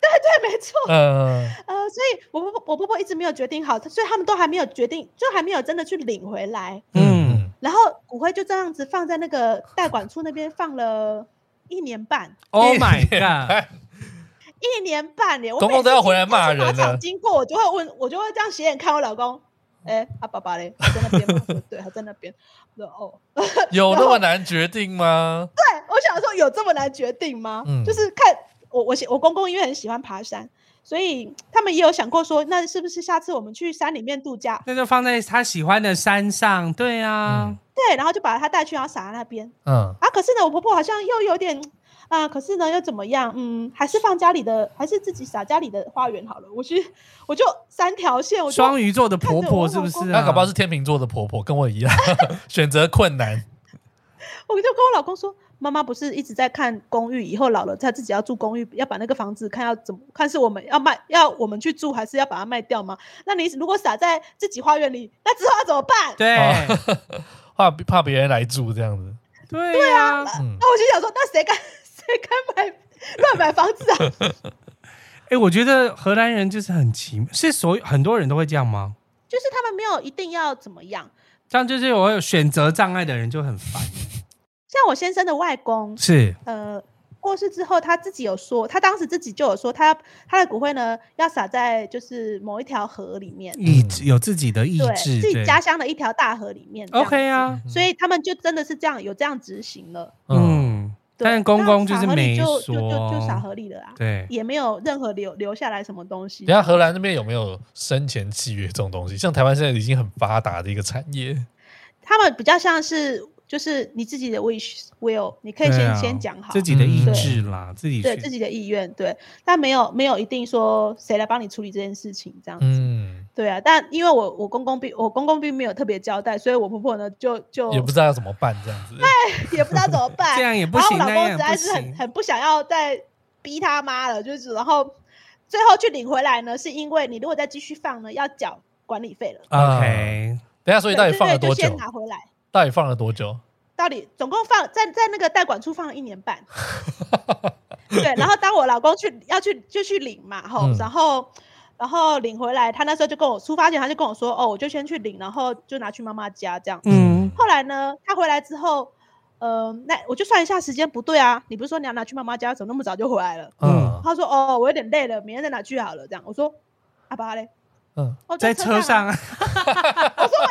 没错。呃呃，所以我婆婆我婆婆一直没有决定好，所以他们都还没有决定，就还没有真的去领回来。嗯，然后骨灰就这样子放在那个代管处那边放了一年半。 Oh my god！ 一年半耶！ 公公都要回来骂人了。 经过我就会问，我就会这样斜眼看我老公。哎、欸，啊，爸爸嘞，还在那边吗？说对，还在那边。我说哦， 有那么难决定吗？ 对，我想说有这么难决定吗？嗯、就是看我我我公公因为很喜欢爬山，所以他们也有想过说，那是不是下次我们去山里面度假， 那就放在他喜欢的山上？对啊， 嗯、对，然后就把他带去，然后撒在那边。嗯，啊，可是呢，我婆婆好像又有点。啊，可是呢，又怎么样？嗯，还是放家里的，还是自己撒家里的花园好了。我去，我就三条线。我双鱼座的婆婆是不是、啊？ 那搞不好是天秤座的婆婆，跟我一样，选择困难。 我就跟我老公说，妈妈不是一直在看公寓，以后老了她自己要住公寓，要把那个房子看要怎么看，是我们要卖，要我们去住，还是要把它卖掉吗？那你如果撒在自己花园里，那之后要怎么办？ 对， 哦、怕怕别人来住这样子。 对对啊，那、嗯、我就想说，那谁敢？谁敢买乱买房子啊？ 哎、欸，我觉得荷兰人就是很奇妙，是所有很多人都会这样吗？ 就是他们没有一定要怎么样， 这样就是我有选择障碍的人就很烦。 像我先生的外公是呃过世之后，他自己有说，他当时自己就有说，他他的骨灰呢要撒在就是某一条河里面， 意志有自己的意志， 自己家乡的一条大河里面。 OK 啊， 所以他们就真的是这样有这样执行了。 嗯。但是公公就是没说， 就就就撒河里了啊， 对， 也没有任何留留下来什么东西。 等下荷兰那边有没有生前契约这种东西？像台湾现在已经很发达的一个产业， 他们比较像是就是你自己的 wish will， 你可以先、啊、先讲好自己的意志啦，自己对自己的意愿，对，但没有没有一定说谁来帮你处理这件事情这样子。嗯，对啊，但因为我我公公并我公公并没有特别交代，所以我婆婆呢就就也不知道要怎么办这样子， 哎，也不知道怎么办， 这样也不行， 然后我老公实在是很很不想要再逼他妈了，就是然后最后去领回来呢，是因为你如果再继续放呢，要缴管理费了。 OK， 等一下，所以到底放了多久？ 对对对，就先拿回来。 到底放了多久？ 到底总共放在在那个代管处放了一年半。对，然后当我老公去要去就去领嘛，吼、嗯，然后然后领回来，他那时候就跟我出发前他就跟我说，哦，我就先去领，然后就拿去妈妈家这样子。嗯，后来呢，他回来之后，呃，那我就算一下时间不对啊，你不是说你要拿去妈妈家，怎么那么早就回来了？嗯，他说，哦，我有点累了，明天再拿去好了，这样。我说，阿爸嘞？ 嗯，哦、在车上、啊。 我说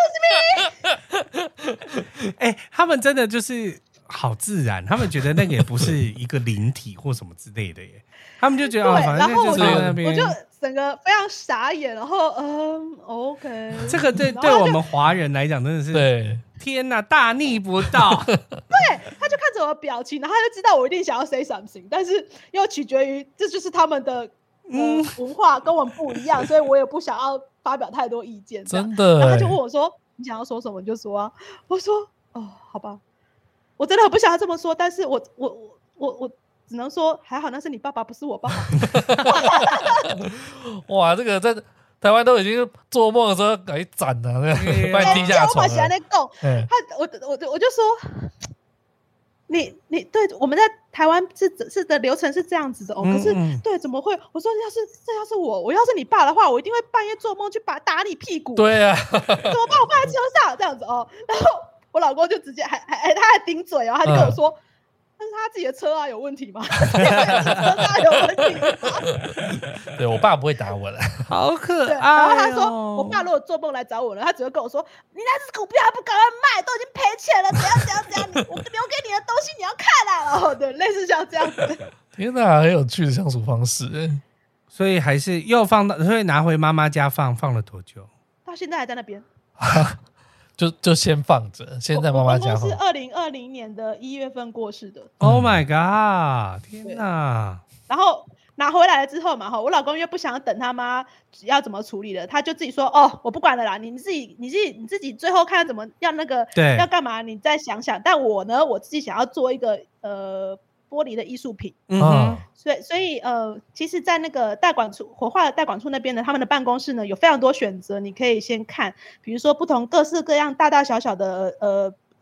，Excuse me。 哎、欸，他们真的就是好自然，他们觉得那个也不是一个灵体或什么之类的耶，他们就觉得，哦、反正就是在那边。 我就整个非常傻眼，然后嗯 ，OK。 这个对对我们华人来讲真的是， 对， 天哪，大逆不道。 对，他就看着我的表情，然后他就知道我一定想要 say something， 但是又取决于这就是他们的。嗯，文化跟我们不一样，所以我也不想要发表太多意见。 真的， 然后他就问我说：“你想要说什么你就说啊。”我说：“哦，好吧，我真的很不想要这么说，但是我我我我我只能说还好那是你爸爸，不是我爸爸。” 哇，这个在台湾都已经做梦的时候赶紧斩了，把你踢下床了。 他我我我就说。你你对我们在台湾是是的流程是这样子的哦，嗯、可是对怎么会？我说要是这要是我，我要是你爸的话，我一定会半夜做梦去把打你屁股。 对啊， 怎么把我放在车上这样子哦？然后我老公就直接还还他还顶嘴哦，他就跟我说。嗯但是他自己的车啊有问题吗？车啊有问题吗？ 对我爸不会打我的， 好可爱、哦。 然后他说，我爸如果做梦来找我了，他只会跟我说：“你那只股票还不赶快卖，都已经赔钱了，怎样怎样怎样，你我留给你的东西你要看啊。”哦，对，类似像这样子。 天哪，很有趣的相处方式。 所以还是又放到，所以拿回妈妈家放，放了多久？ 到现在还在那边。 就就先放着，先在妈妈家放。 我公公是二零二零年的一月份过世的。 Oh my god！ 天哪！ 然后拿回来了之后嘛，哈，我老公因为不想等他妈要怎么处理了，他就自己说：“哦，我不管了啦，你自己你自己你自己最后看怎么要那个要干嘛，你再想想。但我呢，我自己想要做一个呃。”玻璃的艺术品，嗯哼，所以所以呃，其实，在那个代管处火化的代管处那边呢，他们的办公室呢有非常多选择，你可以先看，比如说不同各式各样、大大小小的呃呃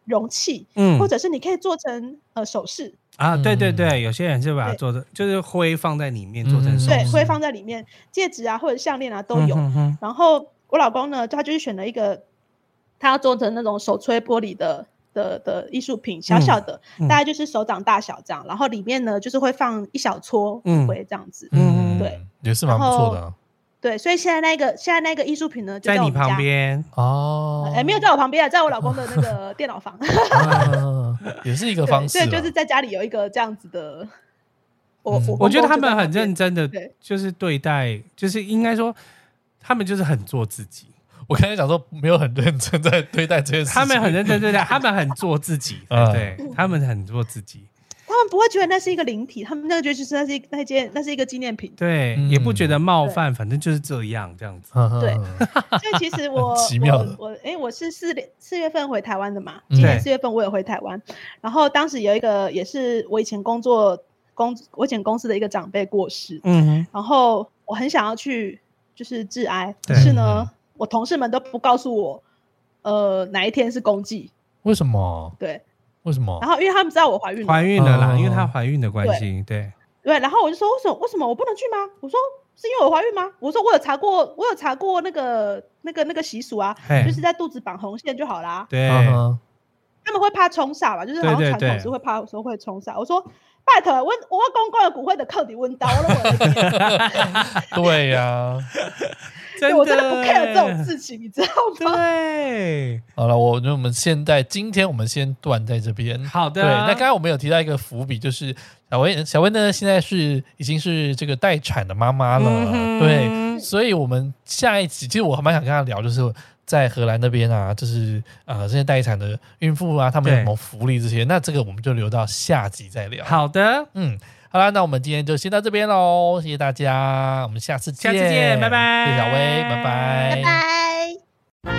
容器，嗯，或者是你可以做成呃首饰啊，对对对，有些人就把它做的就是灰放在里面做成首饰， 对，灰放在里面，戒指啊或者项链啊都有。嗯、哼哼然后我老公呢，他就是选了一个，他要做成那种手吹玻璃的的的艺术品，小小的，嗯、大概就是手掌大小这样，然后里面呢就是会放一小撮骨灰这样子，嗯，对， 也是蛮不错的、啊。 对，所以现在那个现在那个艺术品呢，就 在, 在你旁边哦，哎、呃，没有在我旁边，在我老公的那个电脑房， 啊、也是一个方式、啊。 对，就是在家里有一个这样子的。我、嗯、我, 我觉得他们很认真的，就是对待，就是应该说，他们就是很做自己。 我刚才讲说没有很认真在对待这件事情， 他们很认真对待，他们很做自己，嗯、对他们很做自己。 他们不会觉得那是一个灵体，他们那个觉得就是那是一那件那是一个纪念品， 对、嗯，也不觉得冒犯，反正就是这样这样子。 对，所以其实我奇妙的， 我哎、欸，我是四四月份回台湾的嘛，今年四月份我也回台湾，然后当时有一个也是我以前工作公我以前公司的一个长辈过世，嗯哼，然后我很想要去就是致哀，可是呢，我同事们都不告诉我，呃，哪一天是公祭？ 为什么？ 对。 为什么？ 然后因为他们知道我怀孕了， 怀孕了啦，哦、因为她怀孕的关系，对对。然后我就说，为什么为什么我不能去吗？我说是因为我怀孕吗？我说我有查过，我有查过那个那个那个习俗啊，就是在肚子绑红线就好啦。 对， 他们会怕冲煞吧？就是好像传统是会怕说会冲煞。我说拜托，我我公公的骨灰的课底温刀了， 我对呀、啊。 对，我真的不 care 这种事情，你知道吗？ 对， 好了，我我们现在今天我们先断在这边。 好的， 对，那刚才我们有提到一个伏笔，就是小薇，小薇呢现在是已经是这个待产的妈妈了，嗯、对，所以我们下一集其实我还蛮想跟她聊，就是在荷兰那边啊，就是呃这些待产的孕妇啊，他们有什么福利这些，那这个我们就留到下集再聊。 好的， 嗯。好啦，那我们今天就先到这边咯，谢谢大家，我们下次见， 下次见，拜拜， 谢谢小薇，拜拜， 拜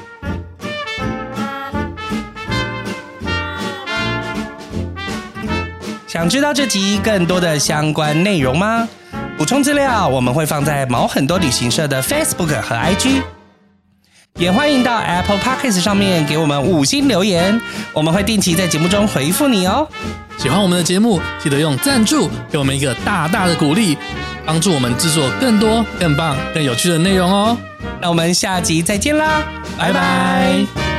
拜。想知道这集更多的相关内容吗？补充资料我们会放在毛很多旅行社的 Facebook 和 I G， 也欢迎到 Apple Podcast 上面给我们五星留言，我们会定期在节目中回复你哦。 喜欢我们的节目，记得用赞助给我们一个大大的鼓励，帮助我们制作更多、更棒、更有趣的内容哦。 那我们下集再见啦，拜拜。